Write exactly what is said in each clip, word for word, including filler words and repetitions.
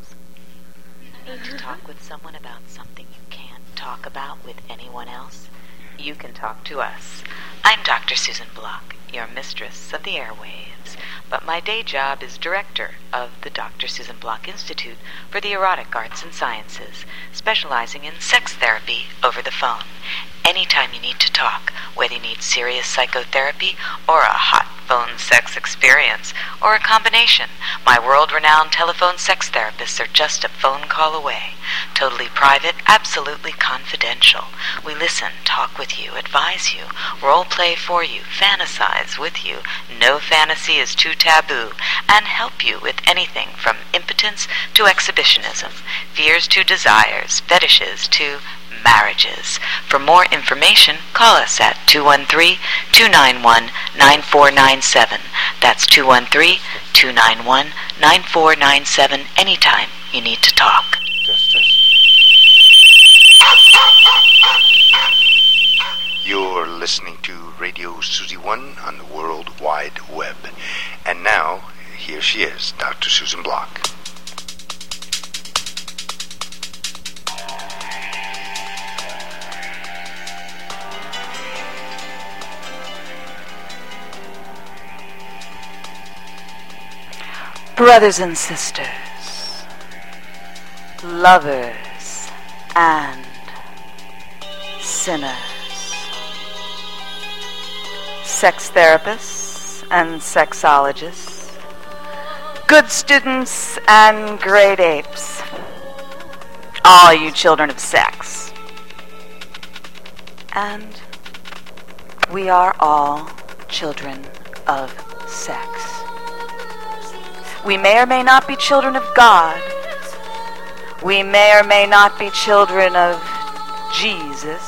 else? Need to talk with someone about something you can't talk about with anyone else? You can talk to us. I'm Doctor Susan Block, your mistress of the airwaves, but my day job is director of the Doctor Susan Block Institute for the Erotic Arts and Sciences, specializing in sex therapy over the phone. Anytime you need to talk, whether you need serious psychotherapy or a hot phone sex experience, or a combination, my world-renowned telephone sex therapists are just a phone call away. Totally private, absolutely confidential. We listen, talk with you, advise you, role play for you, fantasize with you. No fantasy is too taboo, and help you with anything from impotence to exhibitionism, fears to desires, fetishes to marriages. For more information, call us at two one three, two nine one, nine four nine seven. That's two one three, two nine one, nine four nine seven anytime you need to talk. Test, test. You're listening to Radio Susie One on the World Wide Web. And now, here she is, Doctor Susan Block. Brothers and sisters, lovers and sinners, sex therapists and sexologists, good students and great apes, all you children of sex. And we are all children of sex. We may or may not be children of God. We may or may not be children of Jesus,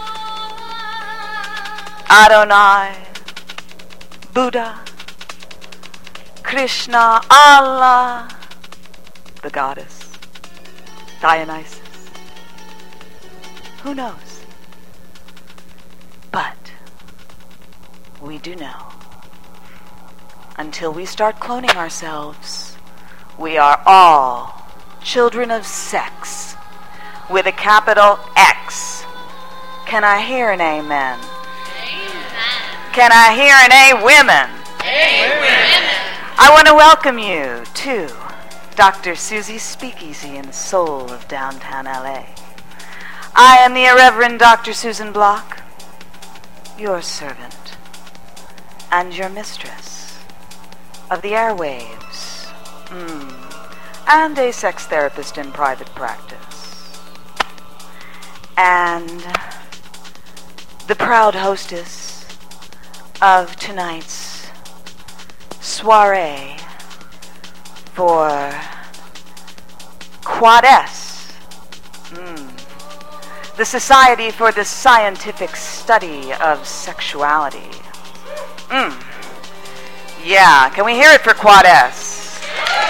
Adonai, Buddha, Krishna, Allah, the goddess, Dionysus. Who knows? But we do know. Until we start cloning ourselves, we are all children of sex with a capital X. Can I hear an amen? Amen. Can I hear an A women? Amen. I want to welcome you to Doctor Susie's Speakeasy in the soul of downtown L A. I am the Irreverend Doctor Susan Block, your servant and your mistress of the airwaves, mm. and a sex therapist in private practice, and the proud hostess of tonight's soiree for Quad S, mm. the Society for the Scientific Study of Sexuality. Mm. Yeah, can we hear it for Quad S?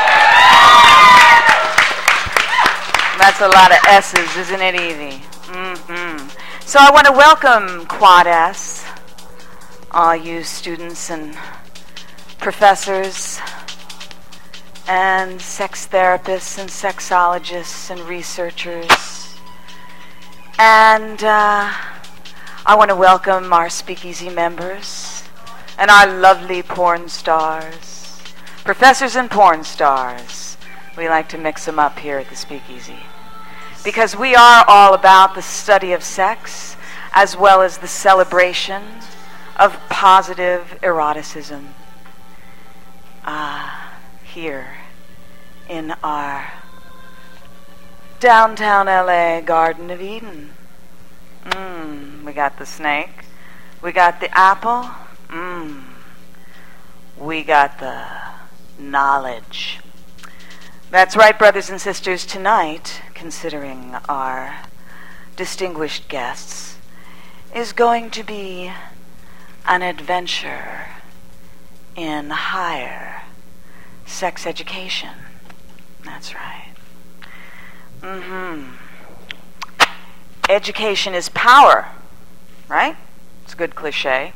That's a lot of S's, isn't it, Evie? Mm-hmm. So I want to welcome Quad S, all you students and professors and sex therapists and sexologists and researchers. And uh, I want to welcome our speakeasy members and our lovely porn stars, professors and porn stars. We like to mix them up here at the Speakeasy, because we are all about the study of sex as well as the celebration of positive eroticism uh, here in our downtown L A Garden of Eden. Mm, we got the snake, we got the apple, mm, we got the knowledge. That's right, brothers and sisters. Tonight, considering our distinguished guests, is going to be an adventure in higher sex education. That's right. Mm-hmm. Education is power, right? It's a good cliche.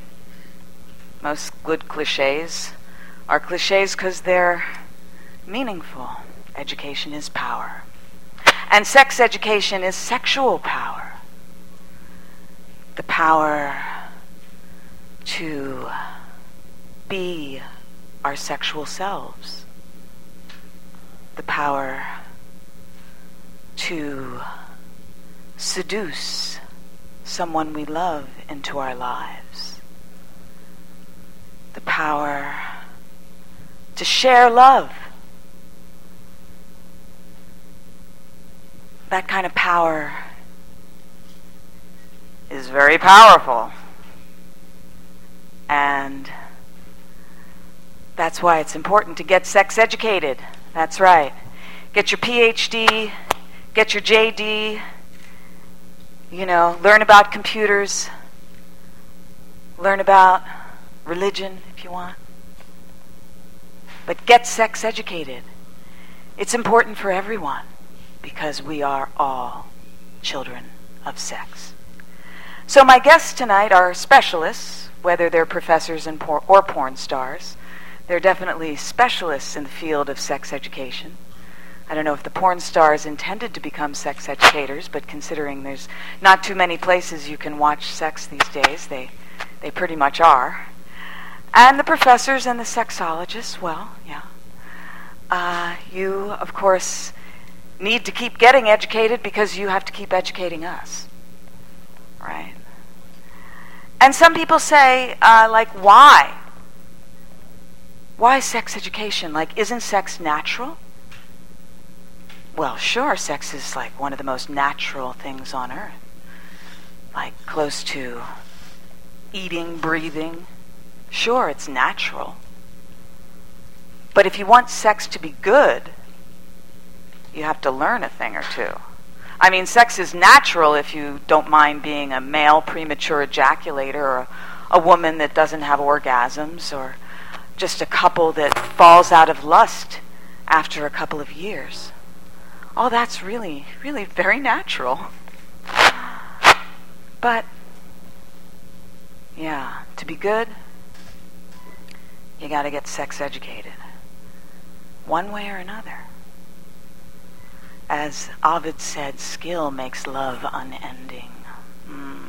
Most good cliches are cliches because they're meaningful. Education is power. And sex education is sexual power. The power to be our sexual selves. The power to seduce someone we love into our lives. The power to share love. That kind of power is very powerful. And that's why it's important to get sex educated. That's right. Get your P H D, get your J D, you know, learn about computers, learn about religion if you want. But get sex educated. It's important for everyone because we are all children of sex. So my guests tonight are specialists, whether they're professors and por- or porn stars. They're definitely specialists in the field of sex education. I don't know if the porn stars intended to become sex educators, but considering there's not too many places you can watch sex these days, they, they pretty much are. And the professors and the sexologists, well, yeah. Uh, you, of course, need to keep getting educated because you have to keep educating us, right? And some people say, uh, like, why? Why sex education? Like, isn't sex natural? Well, sure, sex is like one of the most natural things on earth. Like, close to eating, breathing. Sure, it's natural. But if you want sex to be good, you have to learn a thing or two. I mean, sex is natural if you don't mind being a male premature ejaculator or a, a woman that doesn't have orgasms or just a couple that falls out of lust after a couple of years. All that's really, really very natural. But, yeah, to be good, you got to get sex educated. One way or another. As Ovid said, skill makes love unending. Mm.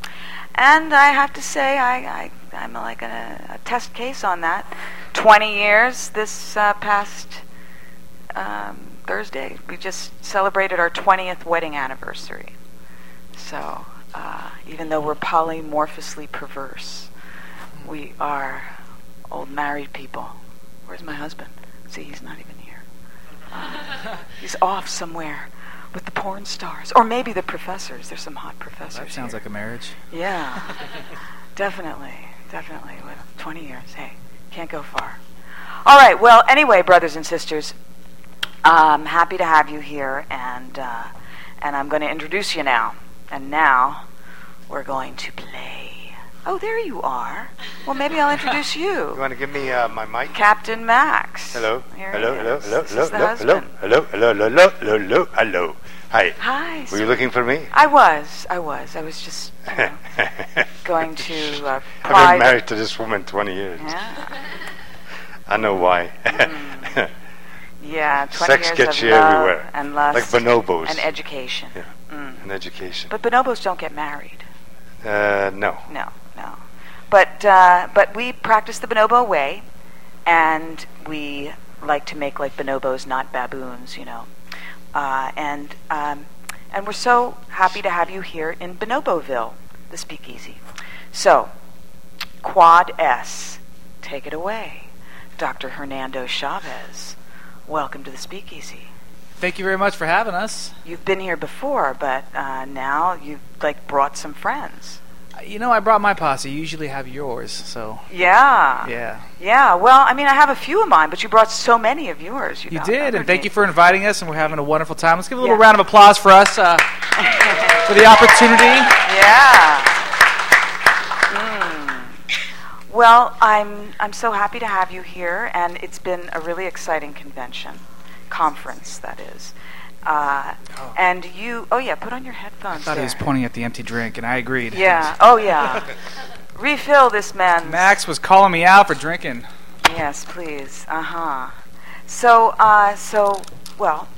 And I have to say, I, I, I'm like a, a test case on that. twenty years this uh, past um, Thursday. We just celebrated our twentieth wedding anniversary. So, uh, even though we're polymorphously perverse, we are old married people. Where's my husband? See, he's not even here. Uh, he's off somewhere with the porn stars. Or maybe the professors. There's some hot professors That sounds here. like a marriage. Yeah, definitely, definitely. With twenty years, hey, can't go far. All right, well, anyway, brothers and sisters, I'm happy to have you here, and uh, and I'm going to introduce you now. And now we're going to play. Oh, there you are. Well, maybe I'll introduce you. You want to give me uh, my mic? Captain Max. Hello. Here Hello, he hello, is. hello, This hello, is the hello, hello, husband. hello, hello, hello, hello, hello, hello. Hi. Hi. Were you looking for me? I was. I was. I was just you know, going to uh, I've pride. been married to this woman twenty years. Yeah. I know why. Mm. Yeah, twenty Sex years gets of you love everywhere. and lust Like bonobos. and education. Yeah. Mm. And education. But bonobos don't get married. Uh, no. No, no. But uh, but we practice the bonobo way, and we like to make like bonobos, not baboons, you know. Uh, and um, and we're so happy to have you here in Bonoboville, the Speakeasy. So, Quad S, take it away, Doctor Hernando Chavez. Welcome to the Speakeasy. Thank you very much for having us. You've been here before, but uh, now you've like brought some friends. You know, I brought my posse. You usually have yours, so Yeah. yeah. Yeah. Well, I mean, I have a few of mine, but you brought so many of yours. You got did, and outnumbered thank me. you for inviting us, and we're having a wonderful time. Let's give a little Yeah. round of applause for us uh, for the opportunity. Yeah. Mm. Well, I'm I'm so happy to have you here, and it's been a really exciting convention, conference that is. Uh, Oh. And you, oh yeah, put on your headphones. I thought he was there. pointing at the empty drink, and I agreed. Yeah. Oh yeah. Refill this man. Max was calling me out for drinking. Yes, please. Uh huh. So, uh, so well,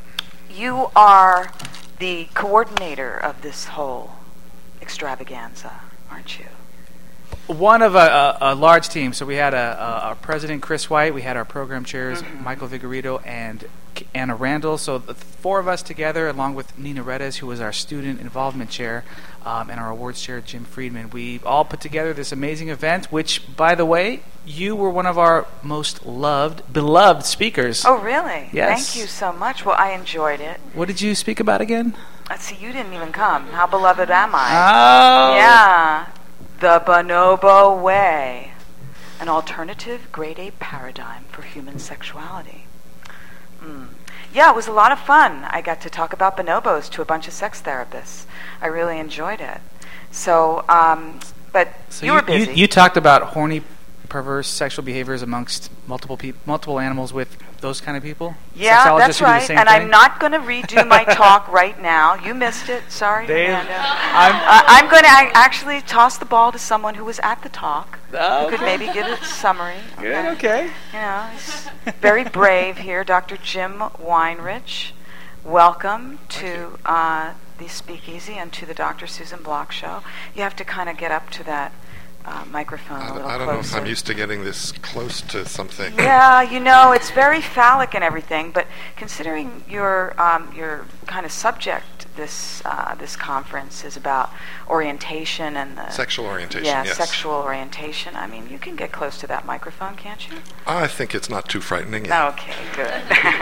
you are the coordinator of this whole extravaganza, aren't you? One of a, a, a large team. So we had a, a, our president, Chris White. We had our program chairs, mm-hmm. Michael Vigorito and Anna Randall. So the four of us together, along with Nina Redes, who was our student involvement chair, um, and our awards chair, Jim Friedman, we all put together this amazing event, which, by the way, you were one of our most loved, beloved speakers. Oh, really? Yes. Thank you so much. Well, I enjoyed it. What did you speak about again? Let's see, you didn't even come. How beloved am I? Oh. Yeah. The Bonobo Way, an alternative grade A paradigm for human sexuality. Mm. Yeah, it was a lot of fun. I got to talk about bonobos to a bunch of sex therapists. I really enjoyed it. So, um, but so you, you were busy. You, you talked about horny, perverse sexual behaviors amongst multiple pe- multiple animals with those kind of people? Yeah, that's who do the right. same And thing? I'm not going to redo my talk right now. You missed it. Sorry, Dave, Amanda. I'm, Uh, I'm going to actually toss the ball to someone who was at the talk, Oh, who could okay. maybe give a summary. Good, okay. You know, he's very brave here, Doctor Jim Weinrich. Welcome to uh, the Speakeasy and to the Doctor Susan Block Show. You have to kind of get up to that uh, microphone I, a little I don't know closer. if I'm used to getting this close to something. Yeah, you know, it's very phallic and everything, but considering your um, your kind of subject, this uh, this conference is about orientation and the Sexual orientation, yeah, yes. sexual orientation. I mean, you can get close to that microphone, can't you? I think it's not too frightening. Yeah. Okay, good.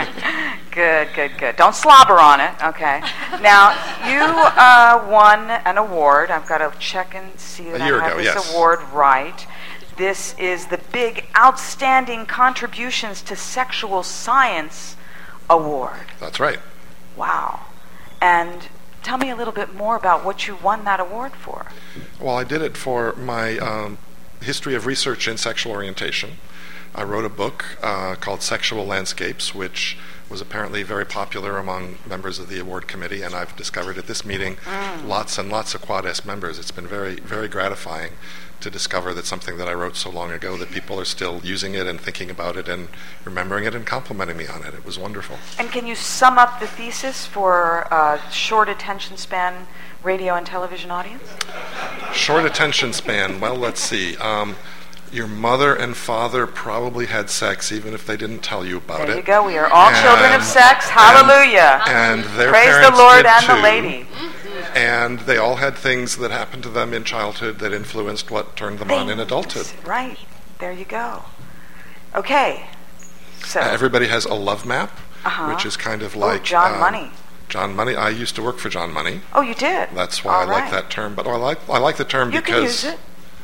good, good, good. Don't slobber on it, okay. Now, you uh, won an award. I've got to check and see that A year I have ago, this yes. award right. This is the Big Outstanding Contributions to Sexual Science Award. That's right. Wow. And tell me a little bit more about what you won that award for. Well, I did it for my um, history of research in sexual orientation. I wrote a book uh, called Sexual Landscapes, which was apparently very popular among members of the award committee, and I've discovered at this meeting Mm. lots and lots of Quad S members. It's been very, very gratifying to discover that something that I wrote so long ago, that people are still using it and thinking about it and remembering it and complimenting me on it. It was wonderful. And can you sum up the thesis for a short attention span radio and television audience? Short attention span. Well, let's see. Um, your mother and father probably had sex, even if they didn't tell you about There it. you go. We are all And- children of sex. Hallelujah. And their Praise the parents Lord did and the too. lady. And they all had things that happened to them in childhood that influenced what turned them on in Things. adulthood. Right. There you go. Okay. So. Uh, everybody has a love map, Uh-huh. which is kind of Oh, like John um, Money. John Money. I used to work for John Money. Oh, you did? That's why All I like right. that term. But I like I like the term You because can use it.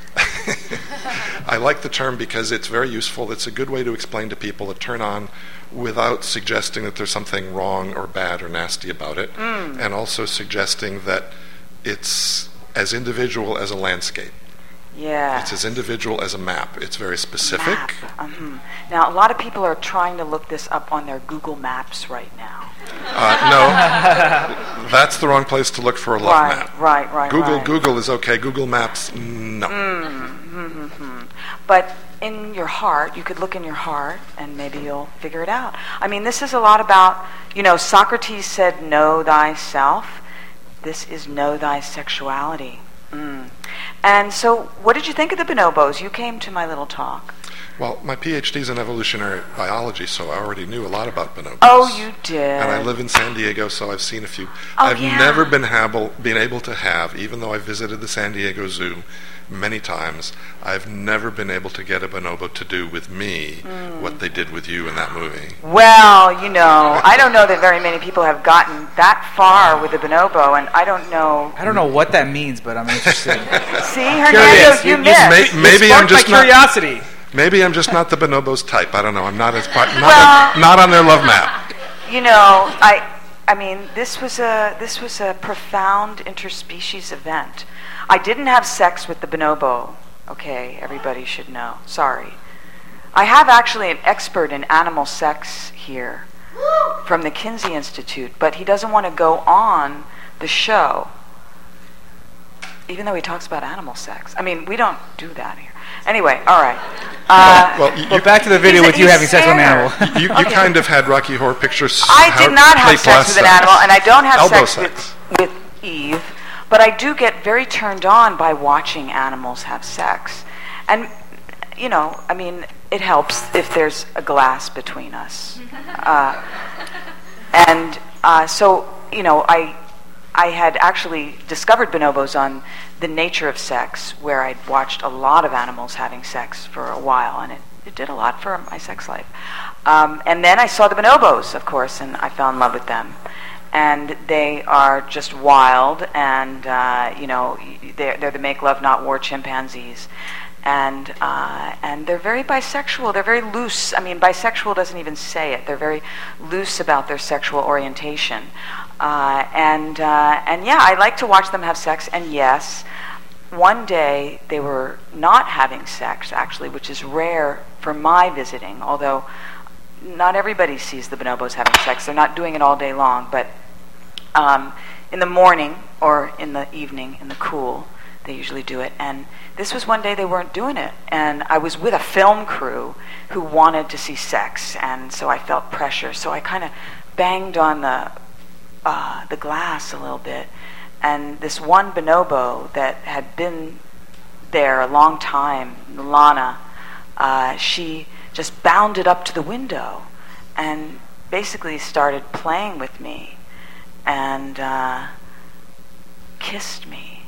I like the term because it's very useful. It's a good way to explain to people a turn on without suggesting that there's something wrong or bad or nasty about it, Mm. and also suggesting that it's as individual as a landscape. Yeah. It's as individual as a map. It's very specific. Map. Mhm. Now, a lot of people are trying to look this up on their Google Maps right now. Uh, no, that's the wrong place to look for a love right, map. right, right, Google right. Google is okay. Google Maps, no. Mm-hmm. But in your heart, you could look in your heart and maybe you'll figure it out. I mean, this is a lot about, you know, Socrates said, know thyself. This is know thy sexuality. Mm. And so, what did you think of the bonobos? You came to my little talk. Well, my PhD's in evolutionary biology, so I already knew a lot about bonobos. Oh, you did. And I live in San Diego, so I've seen a few. Oh, I've yeah. never been able, been able to have, even though I visited the San Diego Zoo many times, I've never been able to get a bonobo to do with me Mm. what they did with you in that movie. Well, you know, I don't know that very many people have gotten that far with the bonobo, and I don't know. I don't know what that means, but I'm interested. See, Hernando, Curious. you You- you missed. May- You maybe I'm sparked my just not. curiosity. Maybe I'm just not the bonobo's type. I don't know. I'm not as part, not, Well- not on their love map. You know, I, I mean, this was a this was a profound interspecies event. I didn't have sex with the bonobo. Okay, everybody should know. Sorry. I have actually an expert in animal sex here from the Kinsey Institute, but he doesn't want to go on the show, even though he talks about animal sex. I mean, we don't do that here. Anyway, all right. Uh, well, you, well, back to the video he's- with you he's having sex with an scared. animal. you, you Okay. kind of had Rocky Horror Picture s- I how- did not play have sex glass with an animal, and I don't have Elbow sex, sex. With, with Eve, but I do get very turned on by watching animals have sex. And, you know, I mean, it helps if there's a glass between us. Uh, and uh, so, you know, I, I had actually discovered bonobos on The Nature of Sex, where I'd watched a lot of animals having sex for a while, and it, it did a lot for my sex life. Um, and then I saw the bonobos, of course, and I fell in love with them. And they are just wild, and, uh, you know, they're, they're the make love, not war chimpanzees. And uh, and they're very bisexual. They're very loose. I mean, bisexual doesn't even say it. They're very loose about their sexual orientation. Uh, and uh, and yeah, I like to watch them have sex. And yes, one day they were not having sex, actually, which is rare for my visiting. Although not everybody sees the bonobos having sex. They're not doing it all day long. But um, in the morning or in the evening, in the cool, they usually do it. And this was one day they weren't doing it. And I was with a film crew who wanted to see sex. And so I felt pressure. So I kind of banged on the uh, the glass a little bit. And this one bonobo that had been there a long time, Lana, uh, she just bounded up to the window and basically started playing with me and uh, kissed me.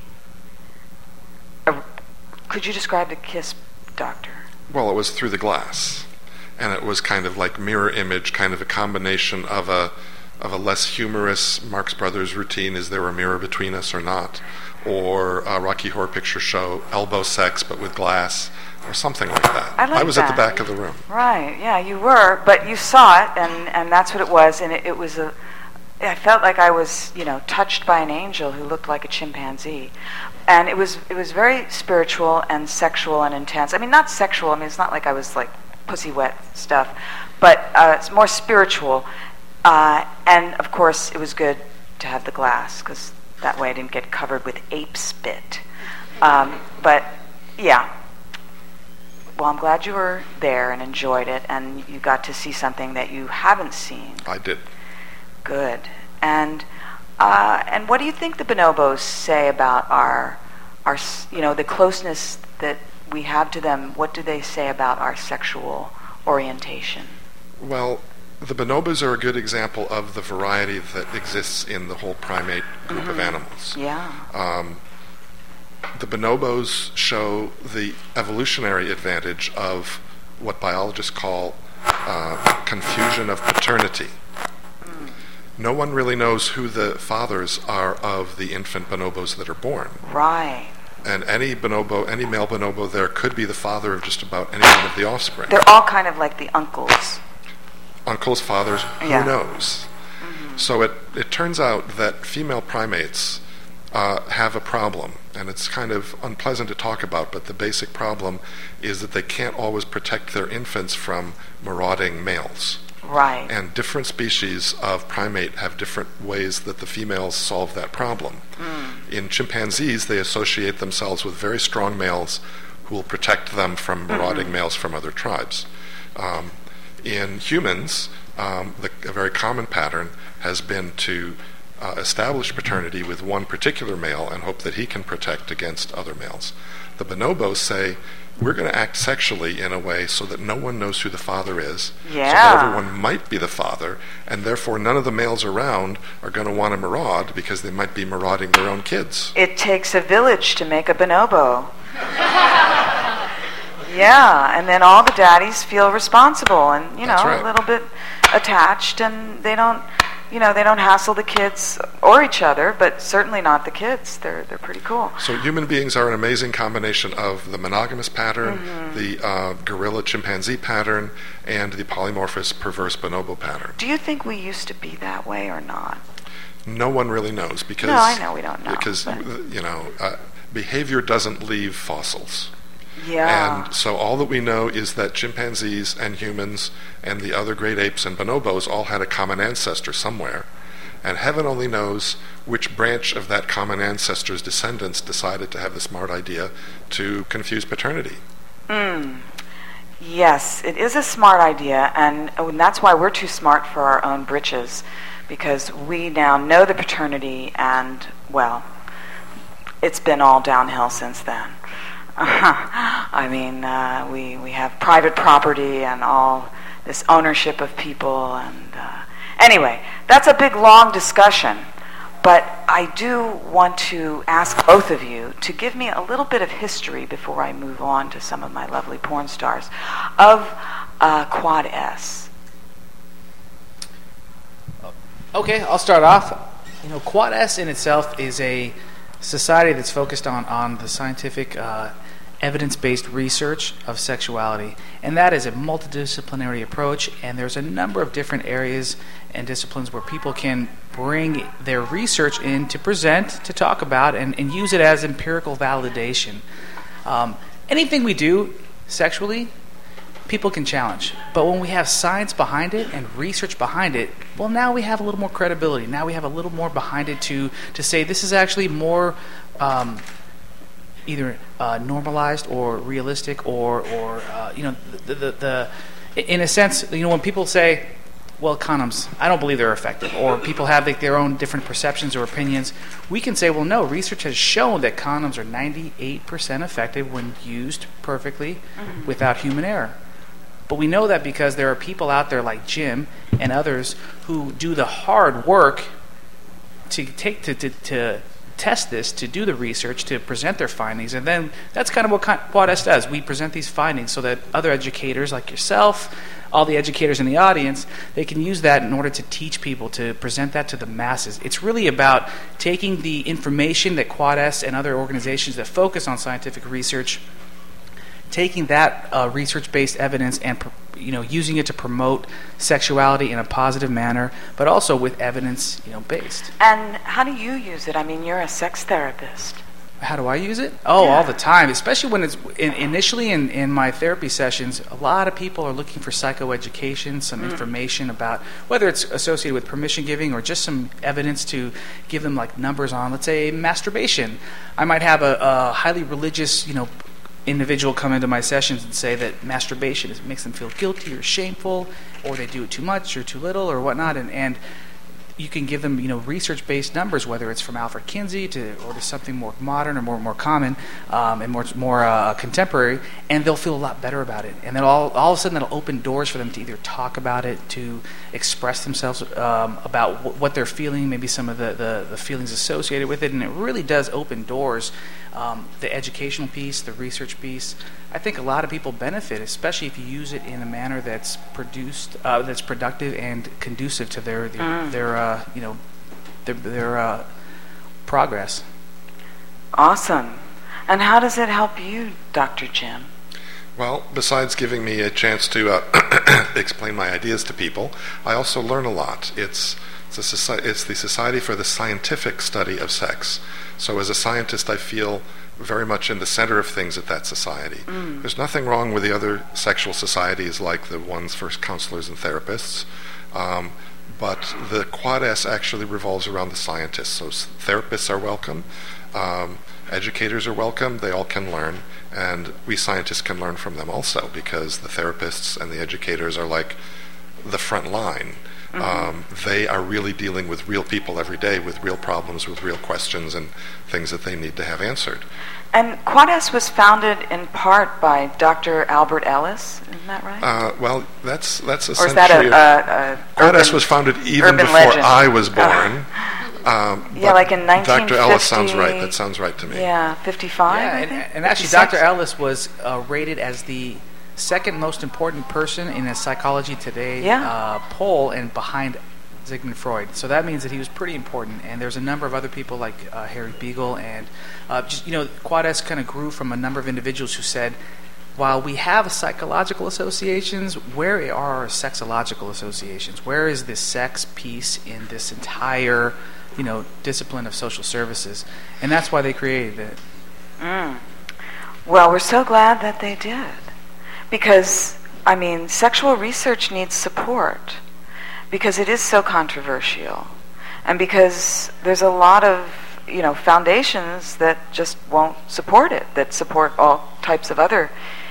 Uh, could you describe the kiss, Doctor? Well, it was through the glass, and it was kind of like mirror image, kind of a combination of a of a less humorous Marx Brothers routine, is there a mirror between us or not, or a Rocky Horror Picture Show elbow sex but with glass, or something like that. I like was at the that. back of the room. Right, yeah, you were, but you saw it, and, and that's what it was, and it, it was a, I felt like I was, you know, touched by an angel who looked like a chimpanzee. And it was it was very spiritual and sexual and intense. I mean, not sexual, I mean, it's not like I was like pussy wet stuff, but uh, it's more spiritual. Uh, and of course, it was good to have the glass, because that way I didn't get covered with ape spit. Um, but yeah, well, I'm glad you were there and enjoyed it, and you got to see something that you haven't seen. I did. Good. And uh, and what do you think the bonobos say about our our s- you know the closeness that we have to them? What do they say about our sexual orientation? Well, the bonobos are a good example of the variety that exists in the whole primate group of animals. Yeah. Um, the bonobos show the evolutionary advantage of what biologists call uh, confusion of paternity. No one really knows who the fathers are of the infant bonobos that are born. Right. And any bonobo, any male bonobo there could be the father of just about any one of the offspring. They're all kind of like the uncles. Uncles, fathers, who Yeah. knows? Mm-hmm. So it, it turns out that female primates uh, have a problem, and it's kind of unpleasant to talk about, but the basic problem is that they can't always protect their infants from marauding males. Right. And different species of primate have different ways that the females solve that problem. Mm. In chimpanzees, they associate themselves with very strong males who will protect them from marauding mm-hmm. males from other tribes. Um, in humans, um, the, a very common pattern has been to uh, establish paternity with one particular male and hope that he can protect against other males. The bonobos say, we're going to act sexually in a way so that no one knows who the father is, yeah. so that everyone might be the father, and therefore none of the males around are going to want to maraud because they might be marauding their own kids. It takes a village to make a bonobo. Yeah, and then all the daddies feel responsible and, you know, That's right. a little bit attached, and they don't, you know, they don't hassle the kids or each other, but certainly not the kids. They're they're pretty cool. So human beings are an amazing combination of the monogamous pattern, mm-hmm. the uh, gorilla chimpanzee pattern, and the polymorphous perverse bonobo pattern. Do you think we used to be that way or not? No one really knows because No, I know we don't know. Because but. you know, uh, behavior doesn't leave fossils. Yeah. And so all that we know is that chimpanzees and humans and the other great apes and bonobos all had a common ancestor somewhere. And heaven only knows which branch of that common ancestor's descendants decided to have the smart idea to confuse paternity. Mm. Yes, it is a smart idea, and, and that's why we're too smart for our own britches, because we now know the paternity, and, well, it's been all downhill since then. I mean, uh, we, we have private property and all this ownership of people, and uh, anyway, that's a big, long discussion. But I do want to ask both of you to give me a little bit of history before I move on to some of my lovely porn stars of uh, Quad S. Okay, I'll start off. You know, Quad S in itself is a society that's focused on, on the scientific uh, evidence-based research of sexuality, and that is a multidisciplinary approach, and there's a number of different areas and disciplines where people can bring their research in to present, to talk about, and, and use it as empirical validation. Um, anything we do sexually, people can challenge, but when we have science behind it and research behind it, well, now we have a little more credibility. Now we have a little more behind it to, to say this is actually more um, either uh, normalized or realistic, or, or uh, you know, the, the, the, in a sense, you know, when people say, well, condoms, I don't believe they're effective, or people have like, their own different perceptions or opinions, we can say, well, no, research has shown that condoms are ninety-eight percent effective when used perfectly mm-hmm. without human error. But we know that because there are people out there like Jim and others who do the hard work to take to, to, to test this, to do the research, to present their findings, and then that's kind of what Quad S does. We present these findings so that other educators like yourself, all the educators in the audience, they can use that in order to teach people, to present that to the masses. It's really about taking the information that Quad S and other organizations that focus on scientific research, taking that uh, research-based evidence and you know using it to promote sexuality in a positive manner, but also with evidence you know based. And how do you use it? I mean, you're a sex therapist. How do I use it? Oh, yeah. all the time, especially when it's in, initially in, in my therapy sessions, a lot of people are looking for psychoeducation, some mm. information about whether it's associated with permission giving or just some evidence to give them like numbers on, let's say, masturbation. I might have a, a highly religious, you know, individual come into my sessions and say that masturbation is, makes them feel guilty or shameful, or they do it too much or too little or whatnot, and, and you can give them, you know, research-based numbers, whether it's from Alfred Kinsey to or to something more modern or more more common um, and more more uh, contemporary, and they'll feel a lot better about it. And then all all of a sudden, that'll open doors for them to either talk about it, to express themselves um, about w- what they're feeling, maybe some of the, the, the feelings associated with it, and it really does open doors. Um, the educational piece, the research piece, I think a lot of people benefit, especially if you use it in a manner that's produced, uh, that's productive and conducive to their their, mm. their uh, you know their, their uh, progress. Awesome. And how does it help you, Doctor Jim? Well, besides giving me a chance to uh, explain my ideas to people, I also learn a lot. It's it's, a soci- it's the Society for the Scientific Study of Sex. So as a scientist, I feel very much in the center of things at that society. Mm. There's nothing wrong with the other sexual societies like the ones for counselors and therapists, um, but the Quad S actually revolves around the scientists. So therapists are welcome, um, educators are welcome, they all can learn, and we scientists can learn from them also, because the therapists and the educators are like the front line. Mm-hmm. Um, they are really dealing with real people every day, with real problems, with real questions and things that they need to have answered. And Quad S was founded in part by Doctor Albert Ellis, isn't that right? Uh, well, that's that's or essentially. Or is that a, a, a Quad urban, S was founded even before legend. I was born. Uh, um, yeah, like in nineteen fifty. Doctor Ellis sounds right. That sounds right to me. Yeah, fifty-five. Yeah, I and, think? and actually, fifty-six? Doctor Ellis was uh, rated as the second most important person in a Psychology Today yeah. uh, poll, and behind Sigmund Freud. So that means that he was pretty important. And there's a number of other people like uh, Harry Beagle, and uh, just you know, Quad S kind of grew from a number of individuals who said, while we have psychological associations, where are our sexological associations? Where is this sex piece in this entire, you know, discipline of social services? And that's why they created it. Mm. Well, we're so glad that they did, because I mean, sexual research needs support, because it is so controversial, and because there's a lot of, you know, foundations that just won't support it, that support all types of other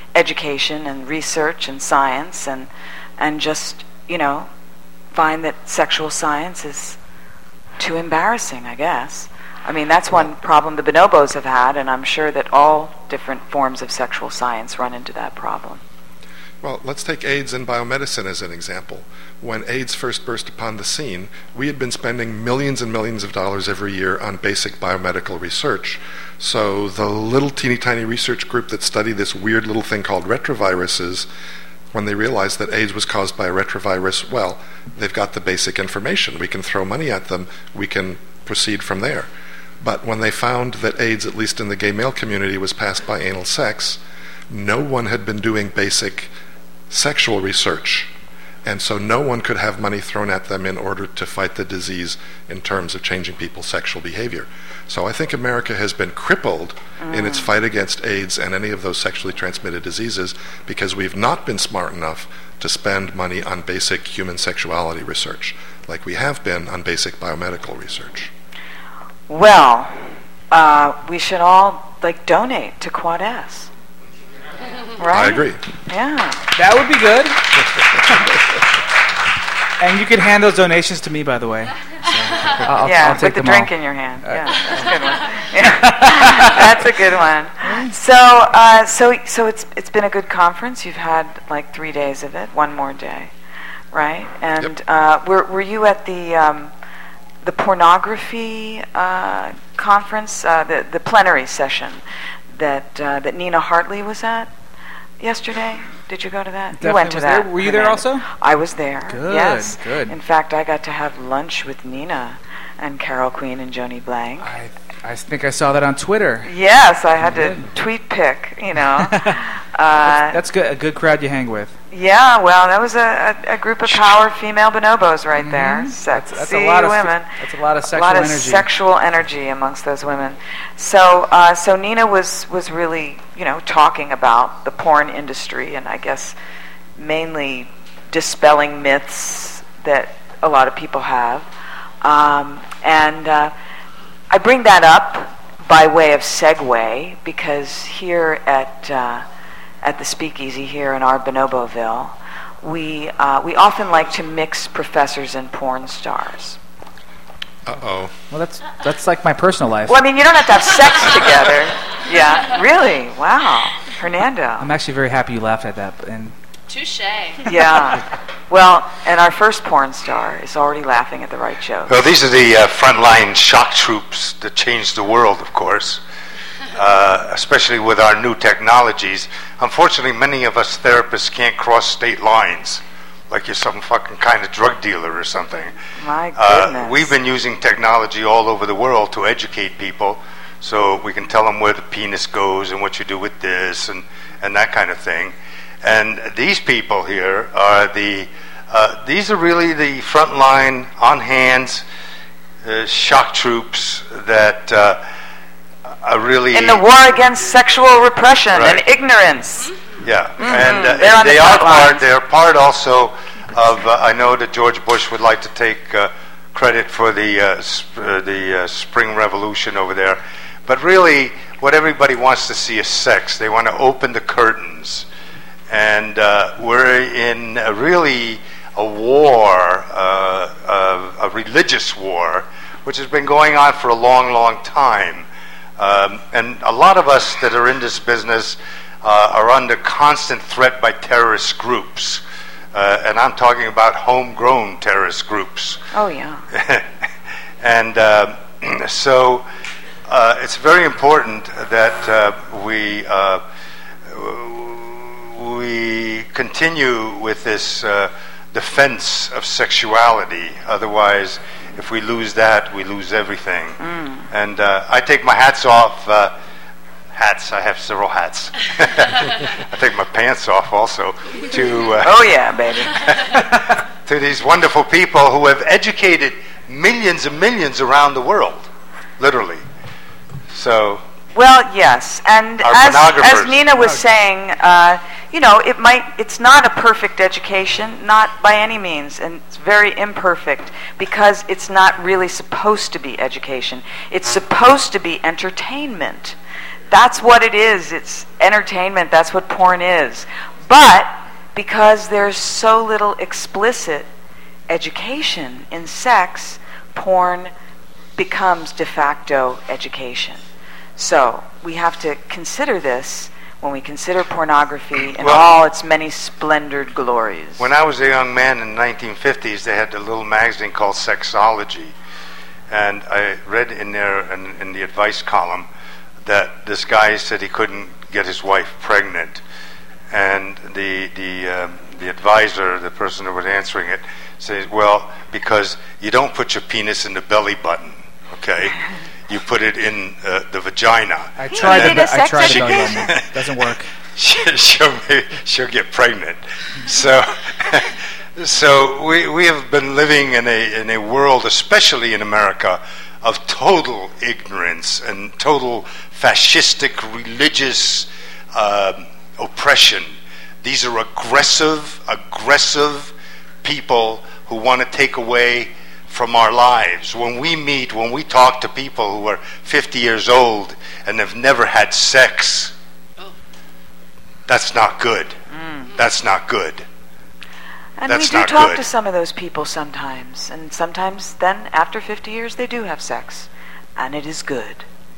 education and research and science, and and just, you know, find that sexual science is too embarrassing, I guess. I mean, that's one problem the bonobos have had, and I'm sure that all different forms of sexual science run into that problem. Well, let's take AIDS and biomedicine as an example. When AIDS first burst upon the scene, we had been spending millions and millions of dollars every year on basic biomedical research. So the little teeny tiny research group that studied this weird little thing called retroviruses, when they realized that AIDS was caused by a retrovirus, well, they've got the basic information. We can throw money at them. We can proceed from there. But when they found that AIDS, at least in the gay male community, was passed by anal sex, no one had been doing basic sexual research. And so no one could have money thrown at them in order to fight the disease in terms of changing people's sexual behavior. So I think America has been crippled mm. in its fight against AIDS and any of those sexually transmitted diseases because we've not been smart enough to spend money on basic human sexuality research like we have been on basic biomedical research. Well, uh, we should all like donate to Quad S. Right? I agree. Yeah. That would be good. And you can hand those donations to me, by the way. So I'll, yeah, I'll take with the them drink all. in your hand. Yeah, that's a good one. Yeah. That's a good one. So, uh, so, so it's it's been a good conference. You've had like three days of it, one more day, right? And yep. uh, were were you at the um, the pornography uh, conference, uh, the the plenary session that uh, that Nina Hartley was at yesterday? Did you go to that? Definitely you went to was that. There. Were you there also? I was there. Good, yes. good. In fact, I got to have lunch with Nina and Carol Queen and Joni Blank. I I think I saw that on Twitter. Yes, I had Good. to tweet pick, you know. uh, that's, that's good. A good crowd you hang with. Yeah, well, that was a, a, a group of power female bonobos right Mm-hmm. there. Sexy that's, that's a lot of women. That's a lot of sexual a lot of energy. sexual energy amongst those women. So, uh, so Nina was was really, you know, talking about the porn industry, and I guess mainly dispelling myths that a lot of people have. Um, and uh, I bring that up by way of segue because here at uh, at the Speakeasy here in our Bonoboville, we uh, we often like to mix professors and porn stars. Uh-oh. Well, that's that's like my personal life. Well, I mean, you don't have to have sex together. Yeah, really? Wow, Fernando. I'm actually very happy you laughed at that. And Touche. Yeah. Well, and our first porn star is already laughing at the right joke. Well, these are the uh, frontline shock troops that changed the world, of course, uh, especially with our new technologies. Unfortunately, many of us therapists can't cross state lines, like you're some fucking kind of drug dealer or something. My Uh, goodness. we've been using technology all over the world to educate people, so we can tell them where the penis goes and what you do with this and, and that kind of thing. And these people here are the, uh, these are really the frontline, on hands, uh, shock troops that uh, are really... in the war against sexual repression Right. and ignorance. Yeah, and, uh, They're on and they the are front part. lines. They're part also of. Uh, I know that George Bush would like to take uh, credit for the uh, sp- uh, the uh, Spring Revolution over there, but really, what everybody wants to see is sex. They want to open the curtains, and uh, we're in a really a war, uh, a, a religious war, which has been going on for a long, long time, um, and a lot of us that are in this business. Uh, are under constant threat by terrorist groups. Uh, and I'm talking about homegrown terrorist groups. Oh, yeah. And uh, so uh, it's very important that uh, we uh, we continue with this uh, defense of sexuality. Otherwise, if we lose that, we lose everything. Mm. And uh, I take my hats off. Uh, Hats. I have several hats. I take my pants off also to uh, Oh, yeah, baby. to these wonderful people who have educated millions and millions around the world, literally. So, Well, yes, and Our as, pornographers. as Nina was saying, uh, you know, it might it's not a perfect education, not by any means, and it's very imperfect because it's not really supposed to be education. It's supposed to be entertainment. That's what it is. It's entertainment. That's what porn is. But because there's so little explicit education in sex, porn becomes de facto education. So we have to consider this when we consider pornography in Well, all its many splendored glories. When I was a young man in the nineteen fifties, they had a little magazine called Sexology. And I read in there, in, in the advice column, that this guy said he couldn't get his wife pregnant. And the the um, the advisor, the person who was answering it, says, well, because you don't put your penis in the belly button, okay? You put it in uh, the vagina. I tried did it. a I sex tried it. education? It doesn't work. She- she'll, maybe, she'll get pregnant. So, so we we have been living in a in a world, especially in America, of total ignorance and total fascistic religious um, oppression. These are aggressive, aggressive people who want to take away from our lives. When we meet, when we talk to people who are fifty years old and have never had sex, that's not good. Mm. That's not good. And That's we do not talk good. to some of those people sometimes. And sometimes then, after fifty years, they do have sex. And it is good.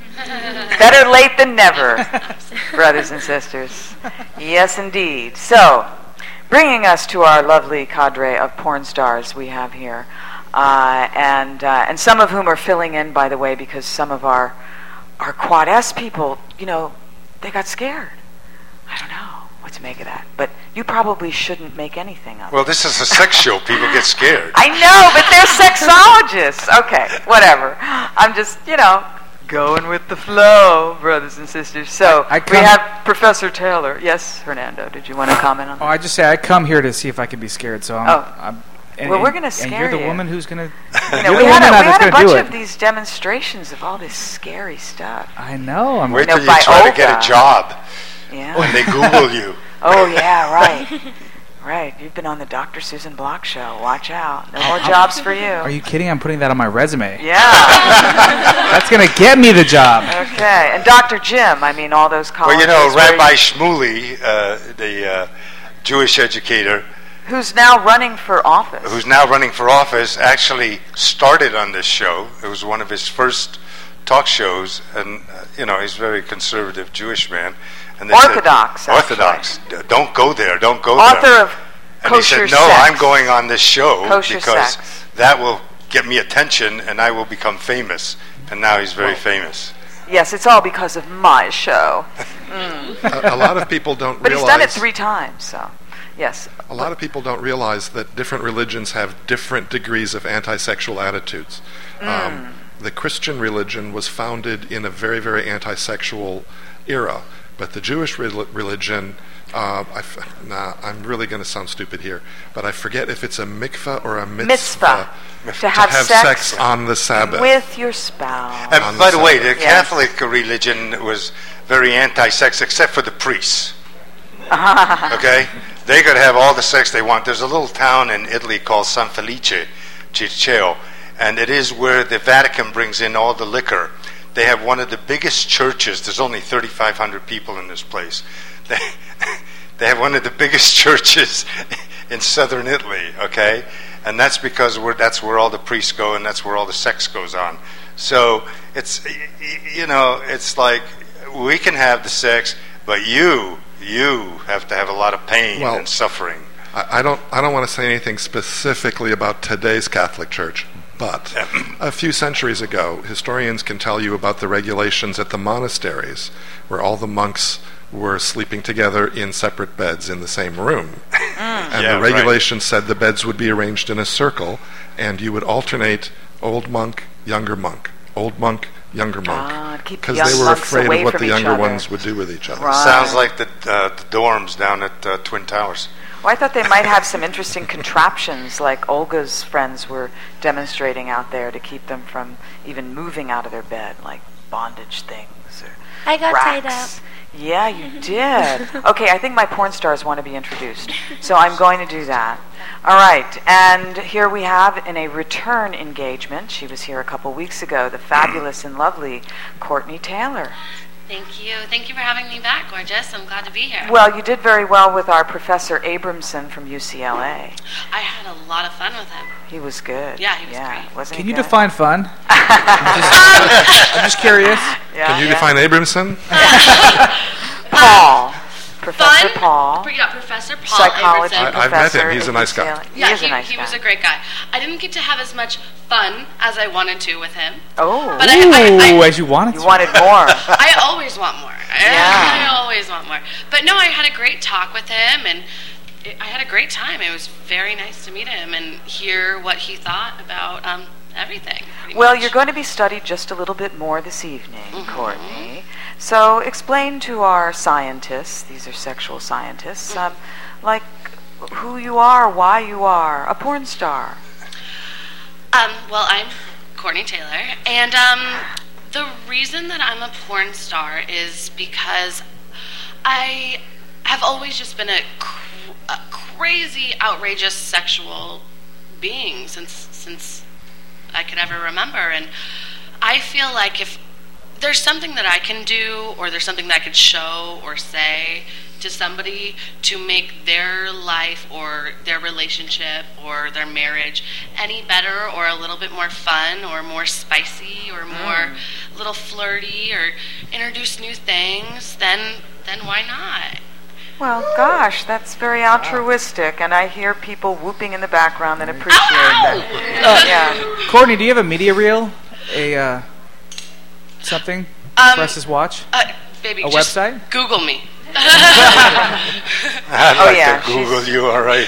Better late than never, brothers and sisters. Yes, indeed. So, bringing us to our lovely cadre of porn stars we have here, uh, and uh, and some of whom are filling in, by the way, because some of our our Quad S people, you know, they got scared. I don't know what to make of that, but you probably shouldn't make anything of it. Well, this is a sex show. People get scared. I know, but they're sexologists. Okay, whatever. I'm just, you know, going with the flow, brothers and sisters. So I- I we come- have Professor Taylor. Yes, Hernando, did you want to comment on Oh, that? I just say I come here to see if I can be scared. So I'm. Oh. I'm and, Well, we're and- gonna And scare you're the you. woman who's gonna. You know, you're we the had woman a, we that's had a gonna do bunch it. of these demonstrations of all this scary stuff. I know. I'm. Wait No, till you by try to get Olga. a job Yeah. when they Google you. Oh, yeah, right. Right. You've been on the Doctor Susan Block show. Watch out. No more jobs for you. Are you kidding? I'm putting that on my resume. Yeah. That's gonna get me the job. Okay. And Doctor Jim, I mean, all those colleges. Well, you know, where Rabbi Shmuley, uh, the uh, Jewish educator, who's now running for office. who's now running for office, actually started on this show. It was one of his first talk shows, and uh, you know, he's a very conservative Jewish man. And they said, Orthodox, actually. Orthodox. D- Don't go there. Don't go Author there. of And he Kosher said, "No, Sex. I'm going on this show Kosher because Sex. that will get me attention, and I will become famous." And now he's very famous. Yes, it's all because of my show. a, a lot of people don't But he's realize. done it three times, so yes. A lot of people don't realize that different religions have different degrees of anti-sexual attitudes. Um, the Christian religion was founded in a very, very anti-sexual era, but the Jewish rel- religion, uh, I f- nah, I'm really going to sound stupid here, but I forget if it's a mikveh or a mitzvah, Mitzvah. To to have, have sex, sex on the Sabbath. with your spouse. And On by the the way, Sabbath. the Yes. Catholic religion was very anti-sex, except for the priests. Okay, they could have all the sex they want. There's a little town in Italy called San Felice, Ciceo, and it is where the Vatican brings in all the liquor. They have one of the biggest churches. There's only thirty-five hundred people in this place. They, they have one of the biggest churches in southern Italy, okay? And that's because we're, that's where all the priests go, and that's where all the sex goes on. So it's, y- y- you know, it's like we can have the sex, but you, you have to have a lot of pain Well, and suffering. I, I don't. I don't want to say anything specifically about today's Catholic Church, but a few centuries ago, historians can tell you about the regulations at the monasteries, where all the monks were sleeping together in separate beds in the same room. And Yeah, the right. regulations said the beds would be arranged in a circle, and you would alternate old monk, younger monk, old monk, younger monk, Ah, to keep because young they were monks afraid away of what from the each younger other. ones would do with each other. Right. Sounds like the, uh, the dorms down at uh, Twin Towers. Well, I thought they might have some interesting contraptions, like Olga's friends were demonstrating out there to keep them from even moving out of their bed, like bondage things or I got tied racks. up. Yeah, you did. Okay, I think my porn stars want to be introduced, so I'm going to do that. All right, and here we have in a return engagement, she was here a couple weeks ago, the fabulous and lovely Courtney Taylor. Thank you. Thank you for having me back, gorgeous. I'm glad to be here. Well, you did very well with our Professor Abramson from U C L A. I had a lot of fun with him. He was good. Yeah, he was yeah. great. Wasn't Can he you good? define fun? I'm, just, I'm just curious. Yeah, Can you yeah. define Abramson? Paul? Professor Fun? Paul. Yeah, Professor Paul Psychology Abramson. I- I've met him. professor He's a at nice guy. U C L A. He Yeah, is he, a nice he guy. was a great guy. I didn't get to have as much fun as I wanted to with him. Oh, But I, I, Ooh, I, as you wanted you to. wanted more. I always want more. Yeah. I always want more. But no, I had a great talk with him, and it, I had a great time. It was very nice to meet him and hear what he thought about um, everything. pretty Well, much. you're going to be studied just a little bit more this evening, Courtney. So explain to our scientists, these are sexual scientists, um, like who you are, why you are a porn star. Um, well, I'm Courtney Taylor, and um, the reason that I'm a porn star is because I have always just been a, cr- a crazy, outrageous sexual being since since I can ever remember, and I feel like if there's something that I can do, or there's something that I could show or say to somebody to make their life or their relationship or their marriage any better or a little bit more fun or more spicy or more a little flirty or introduce new things, then then why not? Well, gosh, that's very altruistic, and I hear people whooping in the background that appreciate that. Yeah. Courtney, do you have a media reel? A uh, something Um, for us to watch? Uh, baby, A just website? Google me. I'd Oh, like yeah, to Google she's- you, all right.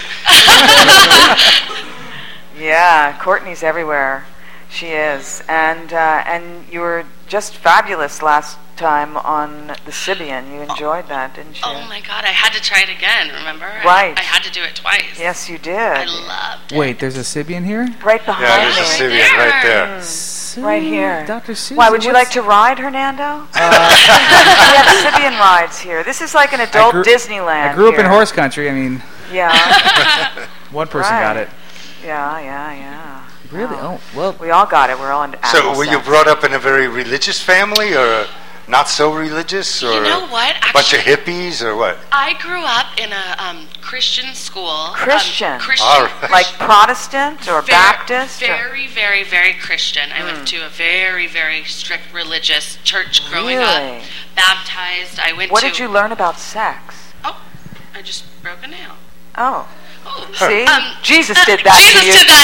Yeah, Courtney's everywhere. She is, and uh, and you were just fabulous last time on the Sibian. You enjoyed that, didn't you? Oh my God, I had to try it again, remember? I- Right. I, had to do it twice. Yes, you did. I loved it. Wait, there's a Sibian here? Right behind Yeah, there's a me. Sibian right there. Su- Right here. Doctor Susan. Why, would you like what's- to ride, Hernando? we have Sibian rides here. This is like an adult I grew- Disneyland. I grew up in here. horse country. I mean, Yeah, one person got Right. it. yeah, yeah, yeah. Really? Wow. Oh, well. We all got it. We're all into So animal were you sex. brought up in a very religious family, or not so religious, or You know what? a bunch of Actually- hippies, or what? I grew up in a um, Christian school. Christian? Um, Christian. All right. Like Protestant or Ver- Baptist? or- Very, very, very Christian. I went to a very, very strict religious church growing Really? up. Baptized. I went What to. did you learn about sex? Oh, I just broke a nail. Oh, Oh. see? Um, Jesus did that Jesus to you. did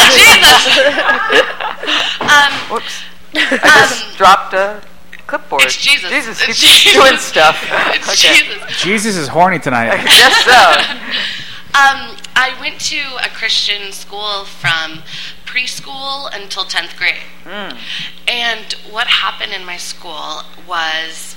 that. Jesus. um, Whoops. I just dropped a clipboard. It's Jesus. Jesus It's keeps Jesus. doing stuff. it's Okay. Jesus. Jesus is horny tonight. I guess so. Um, I went to a Christian school from preschool until tenth grade. Mm. And what happened in my school was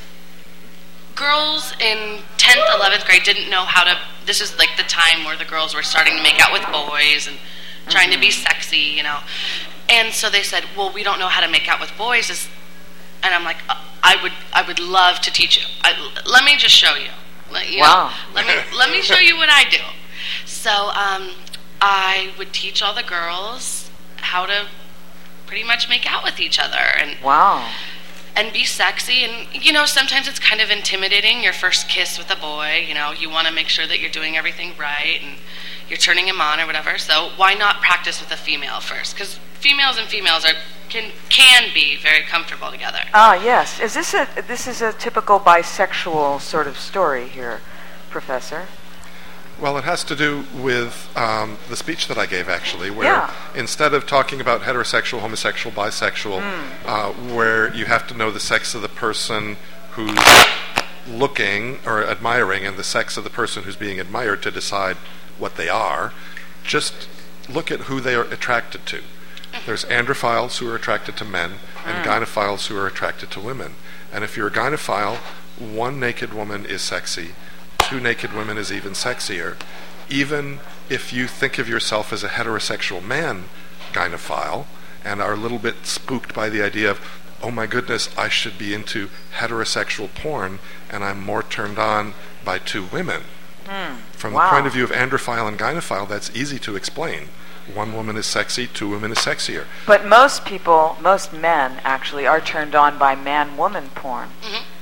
girls in tenth, eleventh grade didn't know how to. This is like the time where the girls were starting to make out with boys and trying to be sexy, you know. And so they said, "Well, we don't know how to make out with boys." Is- And I'm like, uh, "I would, I would love to teach you. I, let me just show you. Let, you Wow. know, let me, let me show you what I do." So um, I would teach all the girls how to pretty much make out with each other and Wow. and be sexy. And you know, sometimes it's kind of intimidating, your first kiss with a boy. You know, you want to make sure that you're doing everything right and you're turning him on or whatever. So why not practice with a female first? Because females and females are can can be very comfortable together. Ah, yes. Is this a this is a typical bisexual sort of story here, Professor? Well, it has to do with um, the speech that I gave, actually, where Yeah. instead of talking about heterosexual, homosexual, bisexual, uh, where you have to know the sex of the person who's looking or admiring and the sex of the person who's being admired to decide what they are, just look at who they are attracted to. There's androphiles who are attracted to men and gynophiles who are attracted to women. And if you're a gynophile, one naked woman is sexy, two naked women is even sexier. Even if you think of yourself as a heterosexual man gynophile and are a little bit spooked by the idea of, oh my goodness, I should be into heterosexual porn and I'm more turned on by two women. From Wow. the point of view of androphile and gynophile, that's easy to explain. One woman is sexy, two women is sexier. But most people, most men actually, are turned on by man-woman porn. Mhm.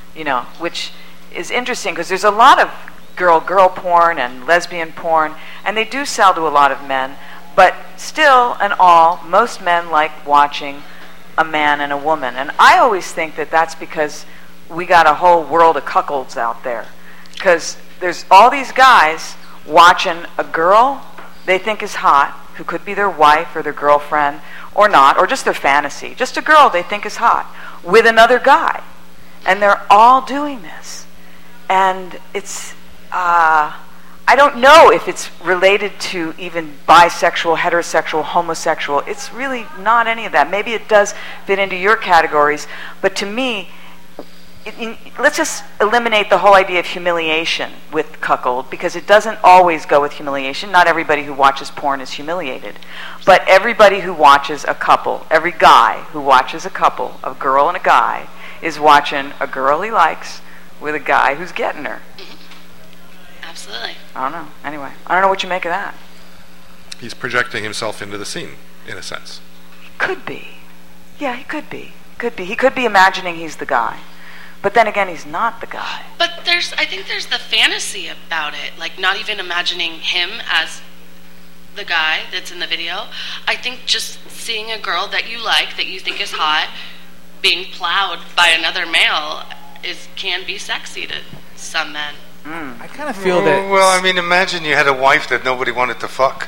you know, which is interesting because there's a lot of girl-girl porn and lesbian porn, and they do sell to a lot of men, but still and all, most men like watching a man and a woman. And I always think that that's because we got a whole world of cuckolds out there. Because there's all these guys watching a girl they think is hot, who could be their wife or their girlfriend, or not, or just their fantasy. Just a girl they think is hot, with another guy. And they're all doing this. And it's, uh, I don't know if it's related to even bisexual, heterosexual, homosexual. It's really not any of that. Maybe it does fit into your categories, but to me, it, in, let's just eliminate the whole idea of humiliation with cuckold, because it doesn't always go with humiliation. Not everybody who watches porn is humiliated. But everybody who watches a couple, every guy who watches a couple, a girl and a guy, is watching a girl he likes with a guy who's getting her. Absolutely. I don't know. Anyway, I don't know what you make of that. He's projecting himself into the scene, in a sense. Could be. Yeah, he could be. Could be. He could be imagining he's the guy. But then again, he's not the guy. But there's, I think there's the fantasy about it, like not even imagining him as the guy that's in the video. I think just seeing a girl that you like, that you think is hot, being plowed by another male is can be sexy to some men. Mm. I kind of feel that. Well, I mean, imagine you had a wife that nobody wanted to fuck.